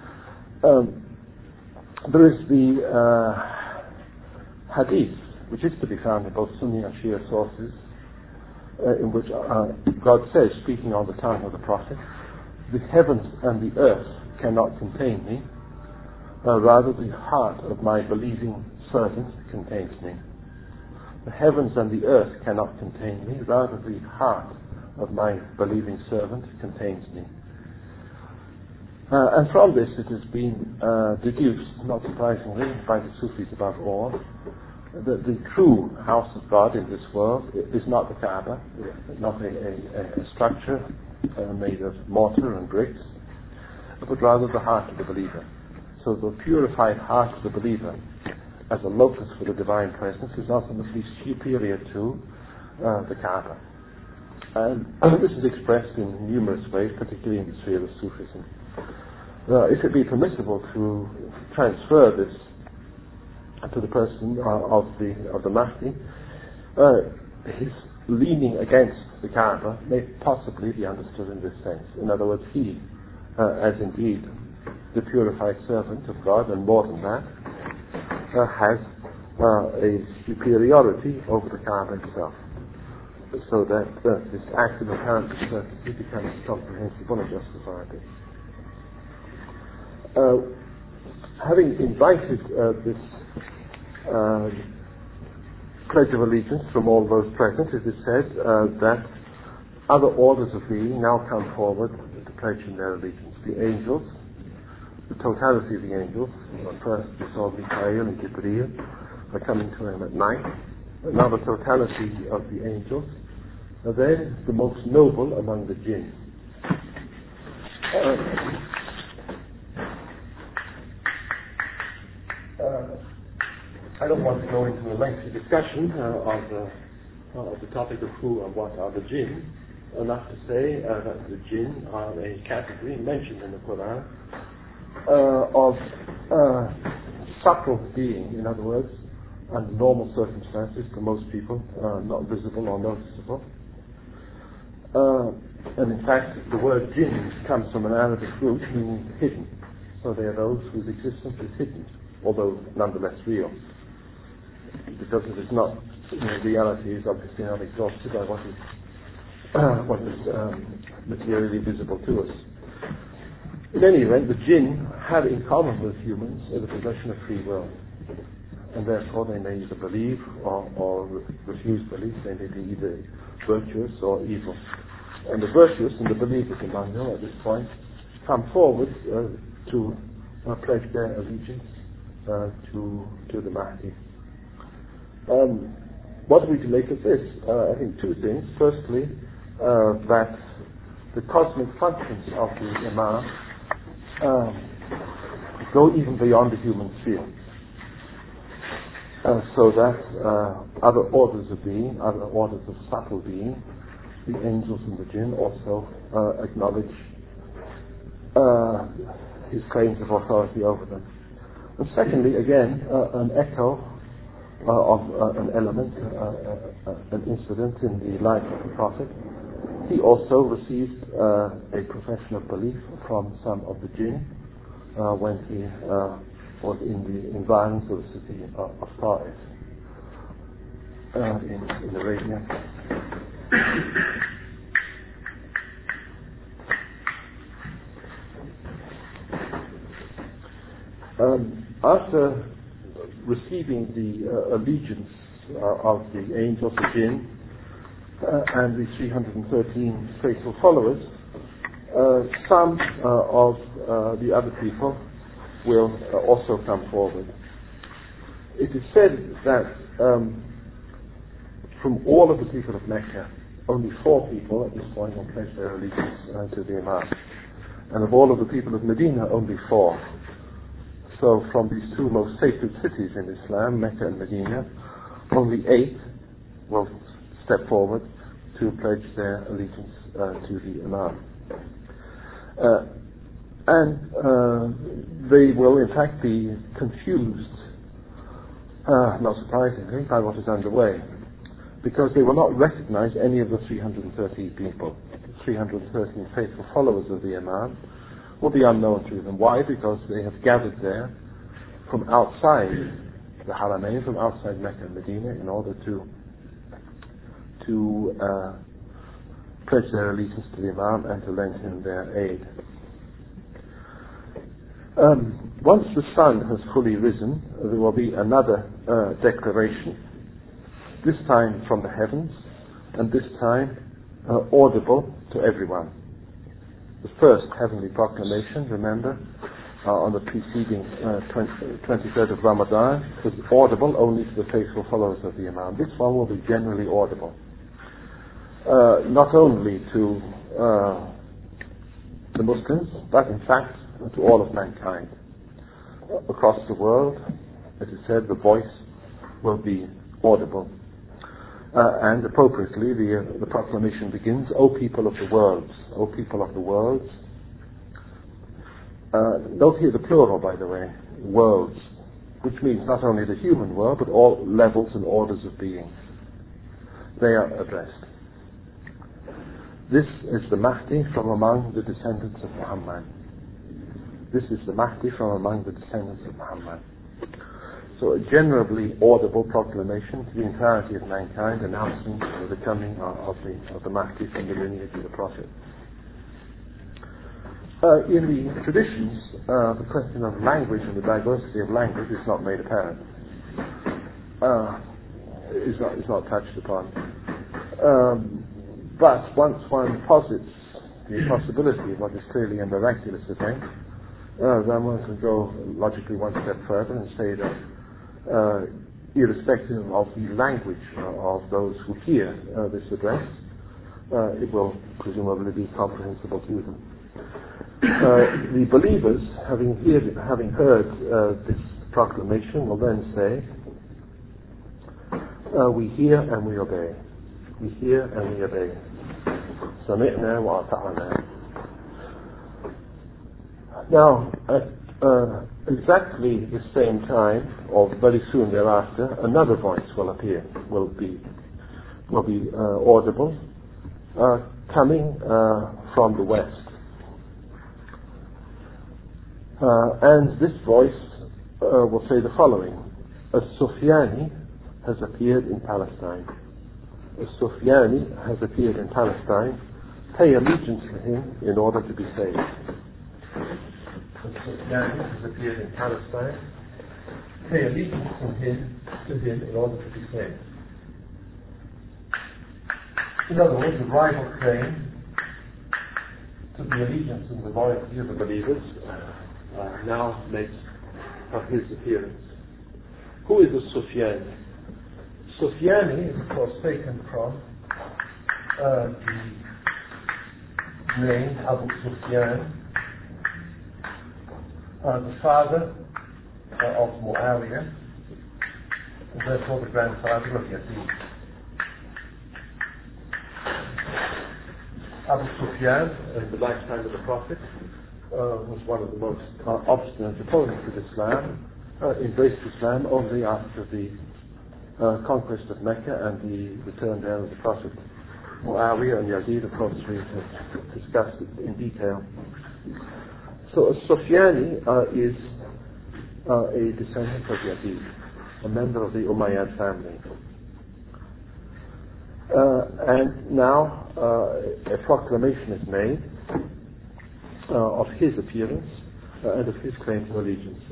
There is the hadith, which is to be found in both Sunni and Shia sources, in which God says, speaking on the tongue of the Prophet, "The heavens and the earth cannot contain me, rather the heart of my believing servant contains me." The heavens and the earth cannot contain me, rather the heart of my believing servant contains me. And from this it has been deduced, not surprisingly, by the Sufis above all, that the true house of God in this world is not the Kaaba, not a structure made of mortar and bricks, but rather the heart of the believer. So the purified heart of the believer as a locus for the divine presence is ultimately superior to the Kaaba. And this is expressed in numerous ways, particularly in the sphere of Sufism. If it be permissible to transfer this to the person of the Mahdi, his leaning against the Kaaba may possibly be understood in this sense. In other words, he, as indeed the purified servant of God, and more than that, has a superiority over the Kaaba itself, so that this act of apparent discourtesy becomes comprehensible and justifiable. Having invited this pledge of allegiance from all those present, it is said that other orders of being now come forward to pledge in their allegiance. The angels, the totality of the angels, first we saw Mikhail and Jibreel, are coming to him at night. Now the totality of the angels, they're the most noble among the jinn. I don't want to go into a lengthy discussion of the topic of who and what are the jinn. Enough to say that the jinn are a category mentioned in the Quran of subtle being, in other words, under normal circumstances to most people, not visible or noticeable. And in fact, the word jinn comes from an Arabic root meaning hidden. So they are those whose existence is hidden, although nonetheless real. Because it is not, reality is obviously not exhausted by what is materially visible to us. In any event, the jinn have in common with humans the possession of free will, and therefore they may either believe or refuse belief. They may be either virtuous or evil. And the virtuous and the believers among them at this point come forward to pledge their allegiance to the Mahdi. What are we to make of this? I think two things. Firstly, that the cosmic functions of the Imam go even beyond the human sphere. So that other orders of being, other orders of subtle being, the angels and the jinn also acknowledge his claims of authority over them. And secondly, again, an echo of an element, an incident in the life of the Prophet. He also received a profession of belief from some of the jinn when he was in the environs of the city of Ta'if in Arabia. After receiving the allegiance of the angels, the jinn, and the 313 faithful followers, some of the other people will also come forward. It is said that from all of the people of Mecca, only 4 people at this point will pledge their allegiance to the Imam. And of all of the people of Medina, only 4. So from these 2 most sacred cities in Islam, Mecca and Medina, only 8 will step forward to pledge their allegiance to the Imam. And they will in fact be confused, not surprisingly, by what is underway, because they will not recognize any of the 313 people. 313 faithful followers of the Imam will be unknown to them. Why? Because they have gathered there from outside the Haramain, from outside Mecca and Medina, in order to pledge their allegiance to the Imam and to lend him their aid. Once the sun has fully risen, there will be another declaration, this time from the heavens, and this time audible to everyone. The first heavenly proclamation, remember, on the preceding 23rd of Ramadan, was audible only to the faithful followers of the Imam. This one will be generally audible, not only to the Muslims, but in fact to all of mankind. Across the world, as it said, the voice will be audible. And appropriately, the proclamation begins, O people of the worlds, O people of the worlds. Note here the plural, by the way, worlds, which means not only the human world, but all levels and orders of being. They are addressed. This is the Mahdi from among the descendants of Muhammad. This is the Mahdi from among the descendants of Muhammad. So a generally audible proclamation to the entirety of mankind announcing the coming of the Mahdi from the lineage of the Prophet. In the traditions, the question of language and the diversity of language is not made apparent. Is not touched upon. But once one posits the possibility of what is clearly a miraculous event, then one can go logically one step further and say that irrespective of the language of those who hear this address, it will presumably be comprehensible to them. The believers, having heard this proclamation, will then say, we hear and we obey. We hear and we obey. سمعنا وأطعنا. Now, at exactly the same time, or very soon thereafter, another voice will appear, will be audible, coming from the west. And this voice will say the following: As-Sufyani has appeared in Palestine. As-Sufyani has appeared in Palestine. Pay allegiance to him in order to be saved. As-Sufyani has appeared in Palestine. Pay allegiance to him in order to be saved. In other words, the rival claim to the allegiance and the loyalty of the believers now makes his appearance. Who is As-Sufyani? Sufyani is, of course, taken from the name Abu Sufyan, the father of Muawiyah, and therefore the grandfather of Yazid. Abu Sufyan, in the lifetime of the Prophet, was one of the most obstinate opponents of Islam, embraced Islam only after the conquest of Mecca and the return there of the Prophet. Muawiyah and Yazid, of course, we have discussed it in detail. So Sufyani is a descendant of Yazid, a member of the Umayyad family. And now a proclamation is made of his appearance and of his claim to allegiance.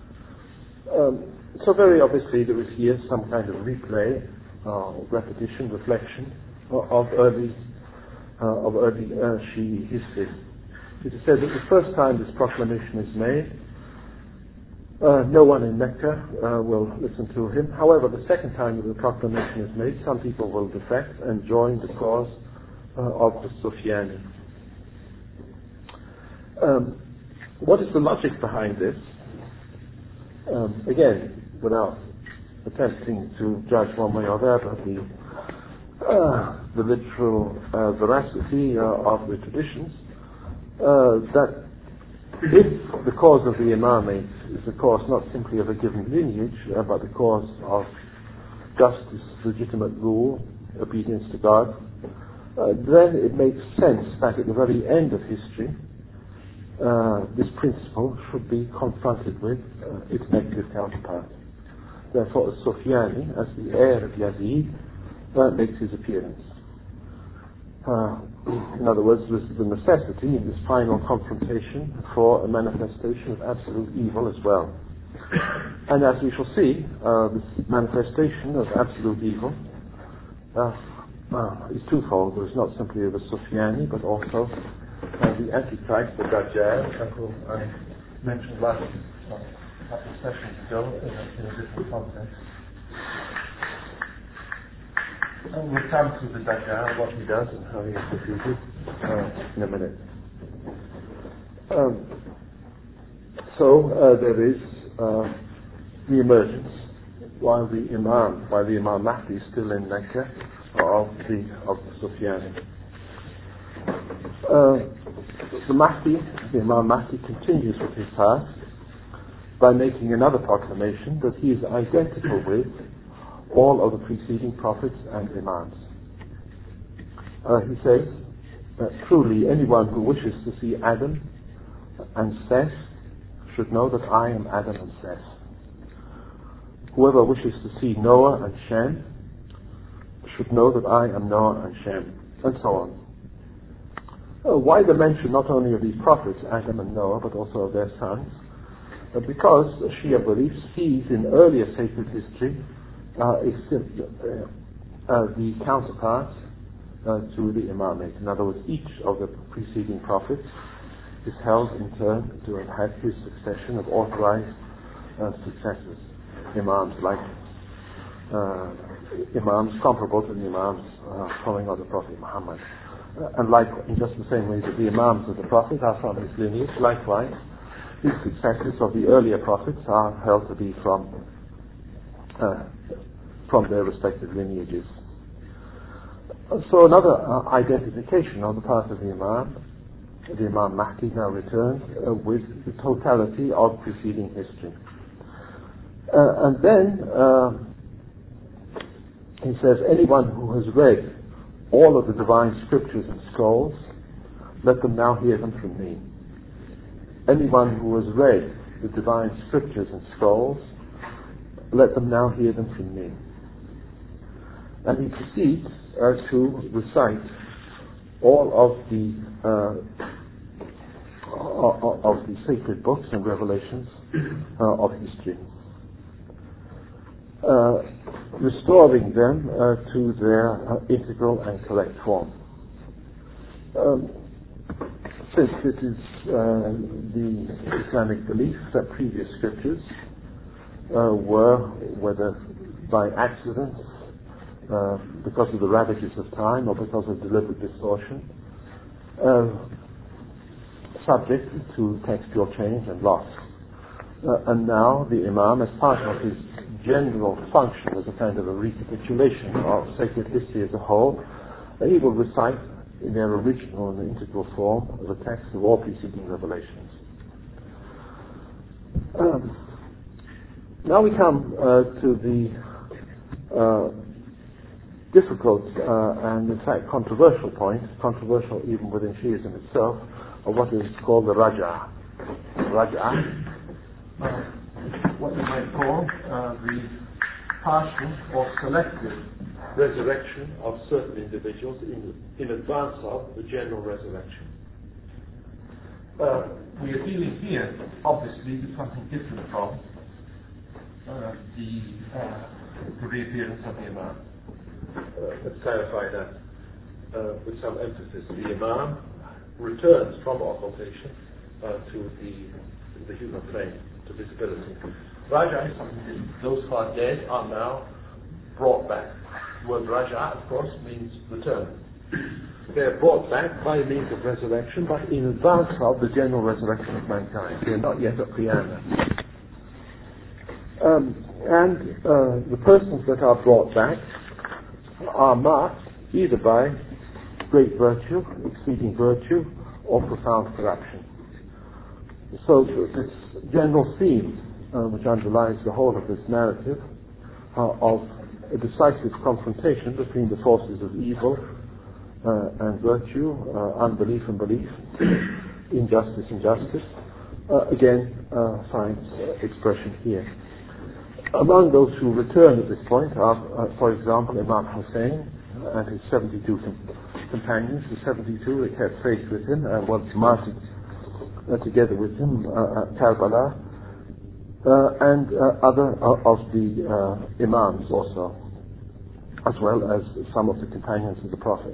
So very obviously there is here some kind of replay, repetition, reflection of early Shi'i history. It is said that the first time this proclamation is made, no one in Mecca will listen to him. However, the second time that the proclamation is made, some people will defect and join the cause of the Sufyani. What is the logic behind this? Again, without attempting to judge one way or the other the literal veracity of the traditions, that if the cause of the imamate is the cause not simply of a given lineage, but the cause of justice, legitimate rule, obedience to God, then it makes sense that at the very end of history, this principle should be confronted with its negative counterpart. Therefore, Sufyani, as the heir of Yazid, makes his appearance. In other words, there is the necessity in this final confrontation for a manifestation of absolute evil as well. And as we shall see, this manifestation of absolute evil is twofold. There is not simply the Sufyani, but also the Antichrist, the Dajjal, whom I mentioned last couple of sessions ago in a different context. And we'll come to the Dajjal, what he does and how he is defeated in a minute. So there is the emergence, while the Imam Mahdi is still in Mecca, of the Sufyani. The Imam Mahdi continues with his task by making another proclamation that he is identical with all of the preceding prophets and imams. He says that truly anyone who wishes to see Adam and Seth should know that I am Adam and Seth. Whoever wishes to see Noah and Shem should know that I am Noah and Shem, and so on. Why the mention not only of these prophets, Adam and Noah, but also of their sons? Because Shia belief sees in earlier sacred history the counterpart to the imamate. In other words, each of the preceding prophets is held in turn to have had his succession of authorized successors, imams like Imams comparable to the Imams following on the Prophet Muhammad. And like, in just the same way that the Imams of the Prophet are from his lineage, likewise, his successors of the earlier prophets are held to be from their respective lineages. So another identification on the part of the Imam Mahdi now returns with the totality of preceding history. And then he says, anyone who has read all of the divine scriptures and scrolls, let them now hear them from me. Anyone who has read the divine scriptures and scrolls, let them now hear them from me. And he proceeds to recite all of the sacred books and revelations of history, restoring them to their integral and correct form. Since it is the Islamic belief that previous scriptures were, whether by accident, because of the ravages of time or because of deliberate distortion, subject to textual change and loss. And now the Imam, as part of his general function as a kind of a recapitulation of sacred history as a whole, he will recite in their original and integral form the text of all preceding revelations. Now we come to the difficult and in fact controversial point, controversial even within Shiism itself, of what is called the Raj'ah. What you might call the partial or selective resurrection of certain individuals in advance of the general resurrection. We are dealing here, obviously, with something different from the reappearance of the Imam. Let's clarify that with some emphasis. The Imam returns from occultation to the human plane, to visibility. Raja is something different. Those who are dead are now brought back. The word Raja, of course, means return. They are brought back by means of resurrection, but in advance of the general resurrection of mankind. They are not yet at Qiyamah. The persons that are brought back are marked either by great virtue, exceeding virtue, or profound corruption. So this general theme, which underlies the whole of this narrative, of a decisive confrontation between the forces of evil and virtue, unbelief and belief, injustice and justice, again finds expression here. Among those who return at this point are, for example, Imam Hussein and his 72 companions, the 72 that kept faith with him and once martyred together with him at Karbala, and other of the Imams also, as well as some of the companions of the Prophet.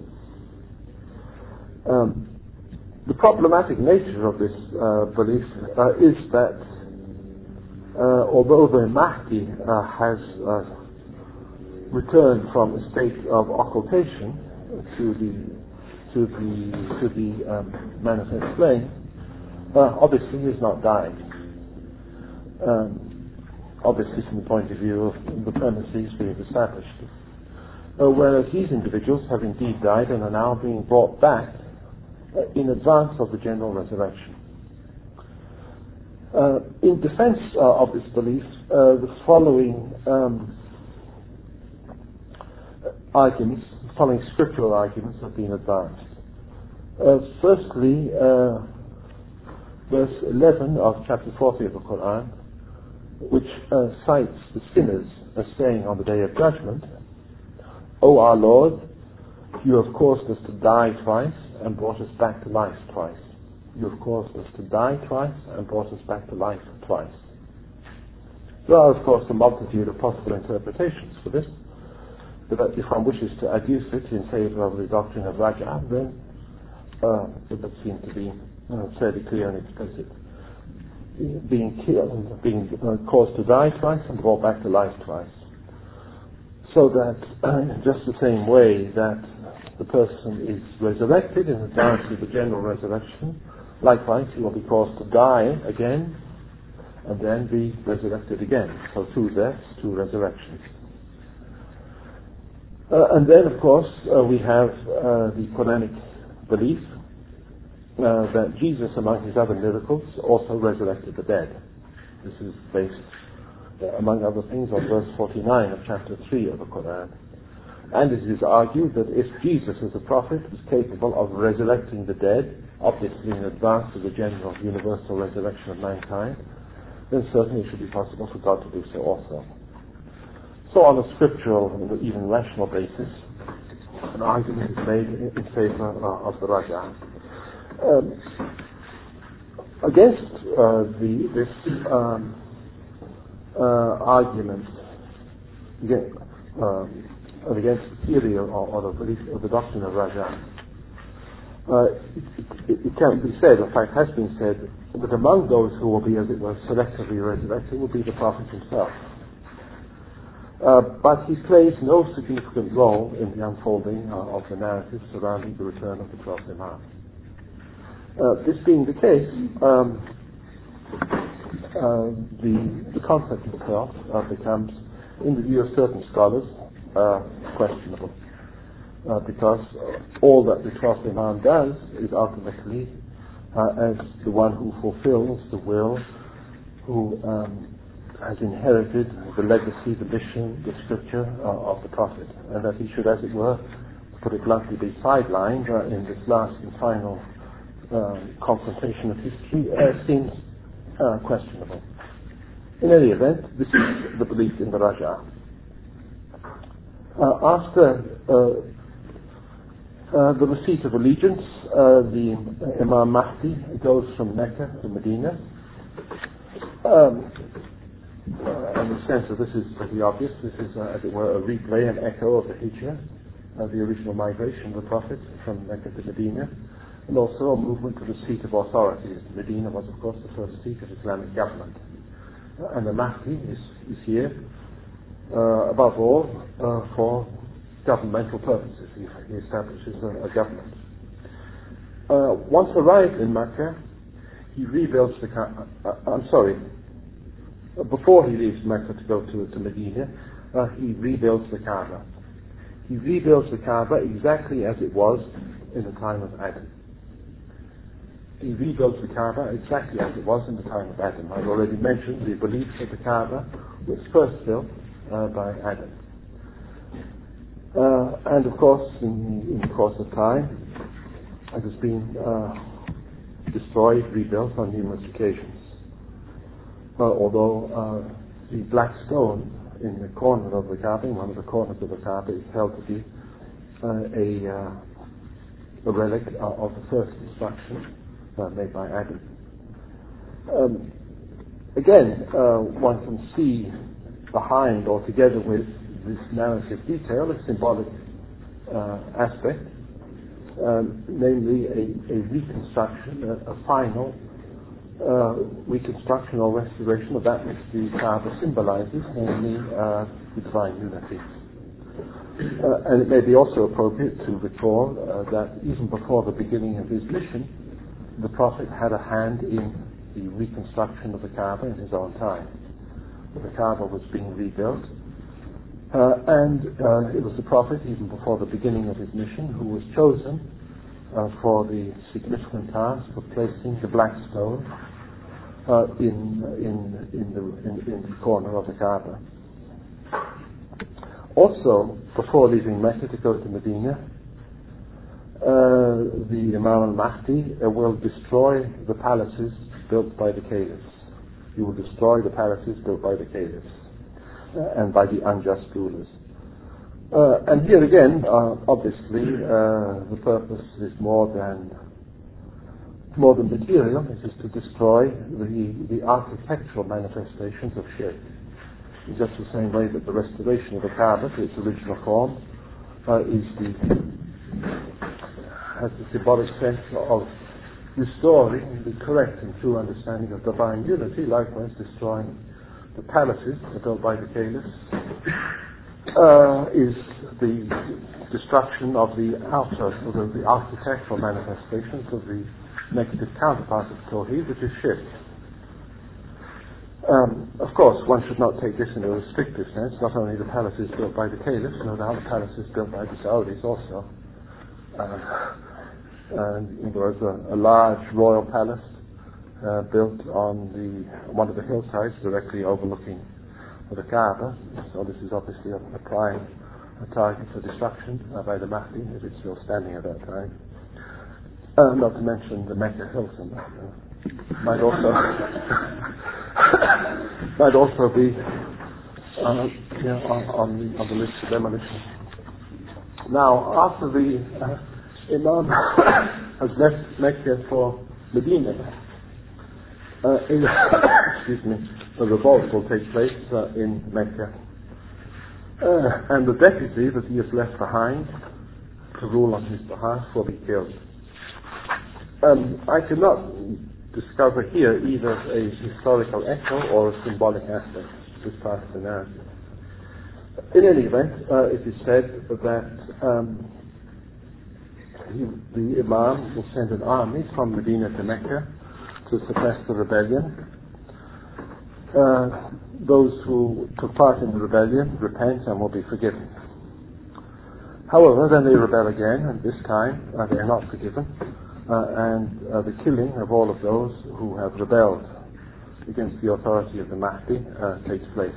The problematic nature of this belief is that although the Mahdi has returned from a state of occultation to the manifest plane, obviously he has not died. Obviously from the point of view of the premises being established. Whereas these individuals have indeed died and are now being brought back in advance of the general resurrection. In defense of this belief, the following arguments, following scriptural arguments have been advanced. Firstly, verse 11 of chapter 40 of the Quran, which cites the sinners as saying on the day of judgment, O our Lord, you have caused us to die twice and brought us back to life twice. You have caused us to die twice and brought us back to life twice. There are, of course, a multitude of possible interpretations for this, but if one wishes to adduce it in favor of the doctrine of Raja, then it would seem to be fairly clear and explicit. Being killed, being caused to die twice and brought back to life twice. So that in just the same way that the person is resurrected in advance of the general resurrection, likewise he will be caused to die again and then be resurrected again. So 2 deaths, 2 resurrections. And then, of course, we have the Quranic belief that Jesus, among his other miracles, also resurrected the dead. This is based, among other things, on verse 49 of chapter 3 of the Quran. And it is argued that if Jesus, as a prophet, was capable of resurrecting the dead, obviously in advance of the general universal resurrection of mankind, then certainly it should be possible for God to do so also. So on a scriptural and even rational basis, an argument is made in favor of the Raj'ah. Against this argument, against the theory or the belief of the doctrine of Raj'ah, it can be said, in fact has been said, that among those who will be, as it were, selectively resurrected will be the Prophet himself. But he plays no significant role in the unfolding of the narrative surrounding the return of the 12th Imam. This being the case, the concept itself becomes, in the view of certain scholars, questionable. Because all that the 12th Imam does is ultimately, as the one who fulfills the will, who has inherited the legacy, the mission, the scripture of the Prophet, and that he should, as it were, to put it bluntly, be sidelined in this last and final confrontation of history seems questionable. In any event, this is the belief in the Raj'ah. After the receipt of allegiance, the Imam Mahdi goes from Mecca to Medina. And the sense of this is pretty obvious. This is, as it were, a replay, an echo of the Hijrah, the original migration of the Prophet from Mecca to Medina, and also a movement to the seat of authority. Medina was, of course, the first seat of Islamic government. And the Mahdi is here, above all, for governmental purposes. He establishes a government. Once arrived in Mecca, he rebuilds the Kaaba. Before he leaves Mecca to go to Medina, he rebuilds the Kaaba. He rebuilds the Kaaba exactly as it was in the time of Adam. He rebuilds the Kaaba exactly as it was in the time of Adam. I've already mentioned the belief that the Kaaba was first built by Adam. And of course, in the course of time, it has been destroyed, rebuilt on numerous occasions. Although the black stone in the corner of the Kaaba, in one of the corners of the Kaaba, is held to be a relic of the first destruction made by Adam. Again, one can see behind or together with this narrative detail a symbolic aspect, namely a reconstruction, a final reconstruction or restoration of that which the Kaaba symbolizes, namely the divine unity. And it may be also appropriate to recall that even before the beginning of his mission, the Prophet had a hand in the reconstruction of the Kaaba in his own time. The Kaaba was being rebuilt, and it was the Prophet, even before the beginning of his mission, who was chosen for the significant task of placing the black stone in the corner of the Kaaba. Also, before leaving Mecca to go to Medina, the Imam al-Mahdi will destroy the palaces built by the caliphs. He will destroy the palaces built by the caliphs and by the unjust rulers. And here again, obviously, the purpose is more than material. It is to destroy the architectural manifestations of shirk. In just the same way that the restoration of the Kaaba to its original form has the symbolic sense of restoring the correct and true understanding of divine unity, likewise destroying the palaces built by the caliphs is the destruction of the outer, sort of the architectural manifestations of the negative counterpart of Tawheed, which is shirk. Of course, one should not take this in a restrictive sense. Not only the palaces built by the caliphs, no doubt the palaces built by the Saudis also. And there was a large royal palace built on one of the hillsides directly overlooking the Kaaba. So this is obviously a prime target for destruction by the Mahdi, if it's still standing at that time. Not to mention the Mecca Hilton. Might also be on the list of demolition. Now, after the Imam has left Mecca for Medina, a revolt will take place in Mecca, and the deputy that he has left behind to rule on his behalf will be killed. I cannot discover here either a historical echo or a symbolic aspect to this part of the narrative. In any event, it is said that the Imam will send an army from Medina to Mecca to suppress the rebellion. Those who took part in the rebellion repent and will be forgiven. However, then they rebel again, and this time they are not forgiven, and the killing of all of those who have rebelled against the authority of the Mahdi takes place.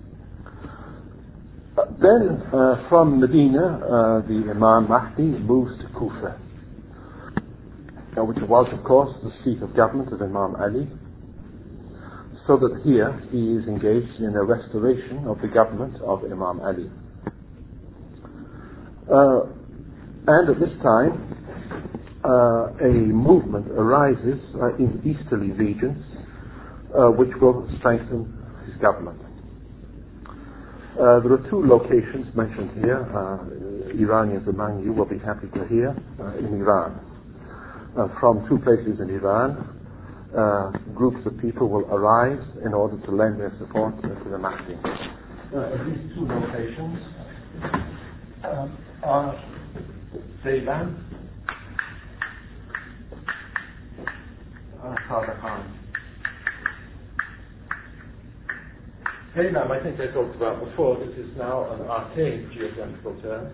Then from Medina, the Imam Mahdi moves to Kufa, which was, of course, the seat of government of Imam Ali, so that here he is engaged in a restoration of the government of Imam Ali. And at this time, a movement arises in easterly regions which will strengthen his government. There are two locations mentioned here. Iranians among you will be happy to hear in Iran. From two places in Iran, groups of people will arise in order to lend their support to the Mahdi. These two locations are Ceylan and Karahan. Ceylan, I think I talked about before, this is now an arcane geographical term.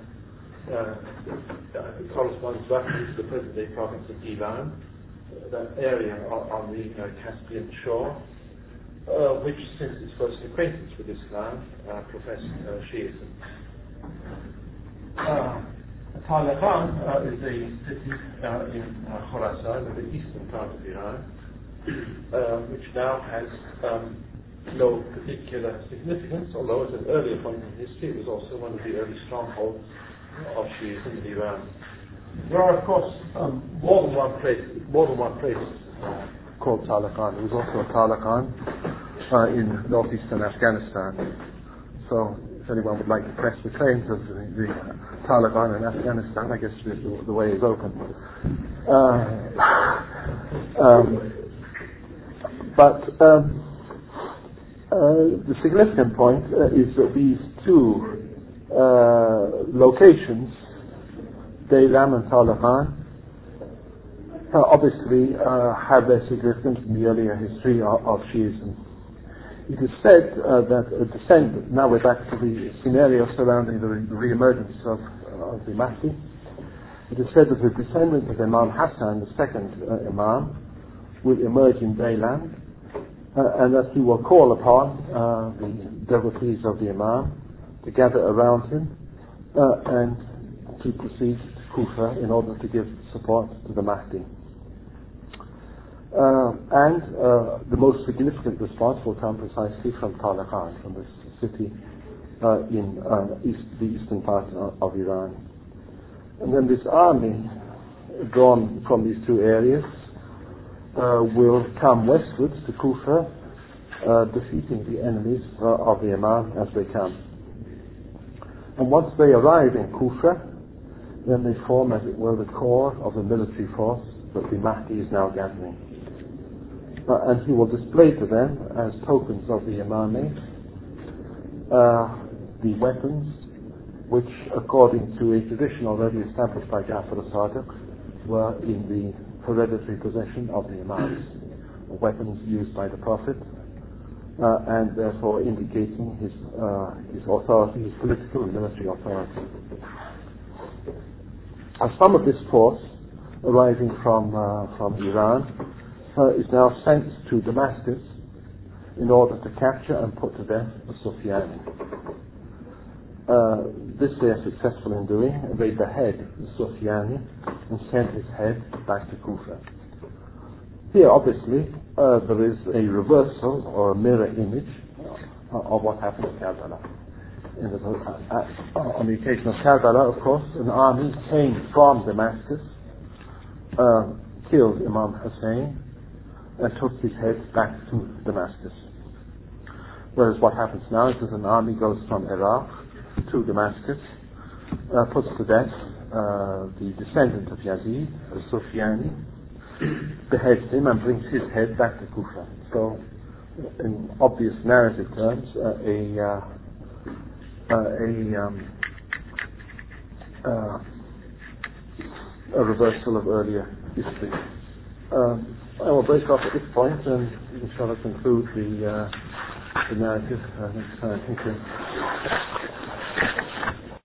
It corresponds roughly to the present-day province of Iran, that area on the Caspian shore, which, since its first acquaintance with Islam, professed Shiism. Taleban is a city in Khorasan, in the eastern part of Iran, which now has no particular significance, although at an earlier point in history it was also one of the early strongholds of Shiism in Iran. There are, of course, more than one place called Taleban. There was also a Taleban in northeastern Afghanistan. So, if anyone would like to press the claims of the Taleban in Afghanistan, I guess the way is open. But the significant point is that these two locations, Ceylan and Taleban, obviously have their significance in the earlier history of Shiism. It is said that a descendant, now we're back to the scenario surrounding the re-emergence of the Mahdi, it is said that a descendant of Imam Hassan, the second Imam, will emerge in Ceylan, and that he will call upon the devotees of the Imam to gather around him and to proceed to Kufa in order to give support to the Mahdi. And the most significant response will come precisely from Taleban, from this city in the eastern part of Iran. And then this army, drawn from these two areas, will come westwards to Kufa, defeating the enemies of the Imam as they come. And once they arrive in Kufa, then they form, as it were, the core of the military force that the Mahdi is now gathering. And he will display to them, as tokens of the Imamate, the weapons which, according to a tradition already established by Ja'far al-Sadiq, were in the hereditary possession of the Imams, weapons used by the Prophet, and therefore indicating his authority, his political and military authority. Some of this force, arising from Iran, is now sent to Damascus in order to capture and put to death Sufyani. This they are successful in doing. They behead Sufyani and send his head back to Kufa. Here, obviously, there is a reversal or a mirror image of what happened at Karbala. On the occasion of Karbala, of course, an army came from Damascus, killed Imam Hussein, and took his head back to Damascus. Whereas what happens now is that an army goes from Iraq to Damascus, puts to death the descendant of Yazid, al-Sufyani, beheads him and brings his head back to Kufa. So, in obvious narrative terms, a reversal of earlier history. I will break off at this point and inshallah conclude the narrative next time. Thank you.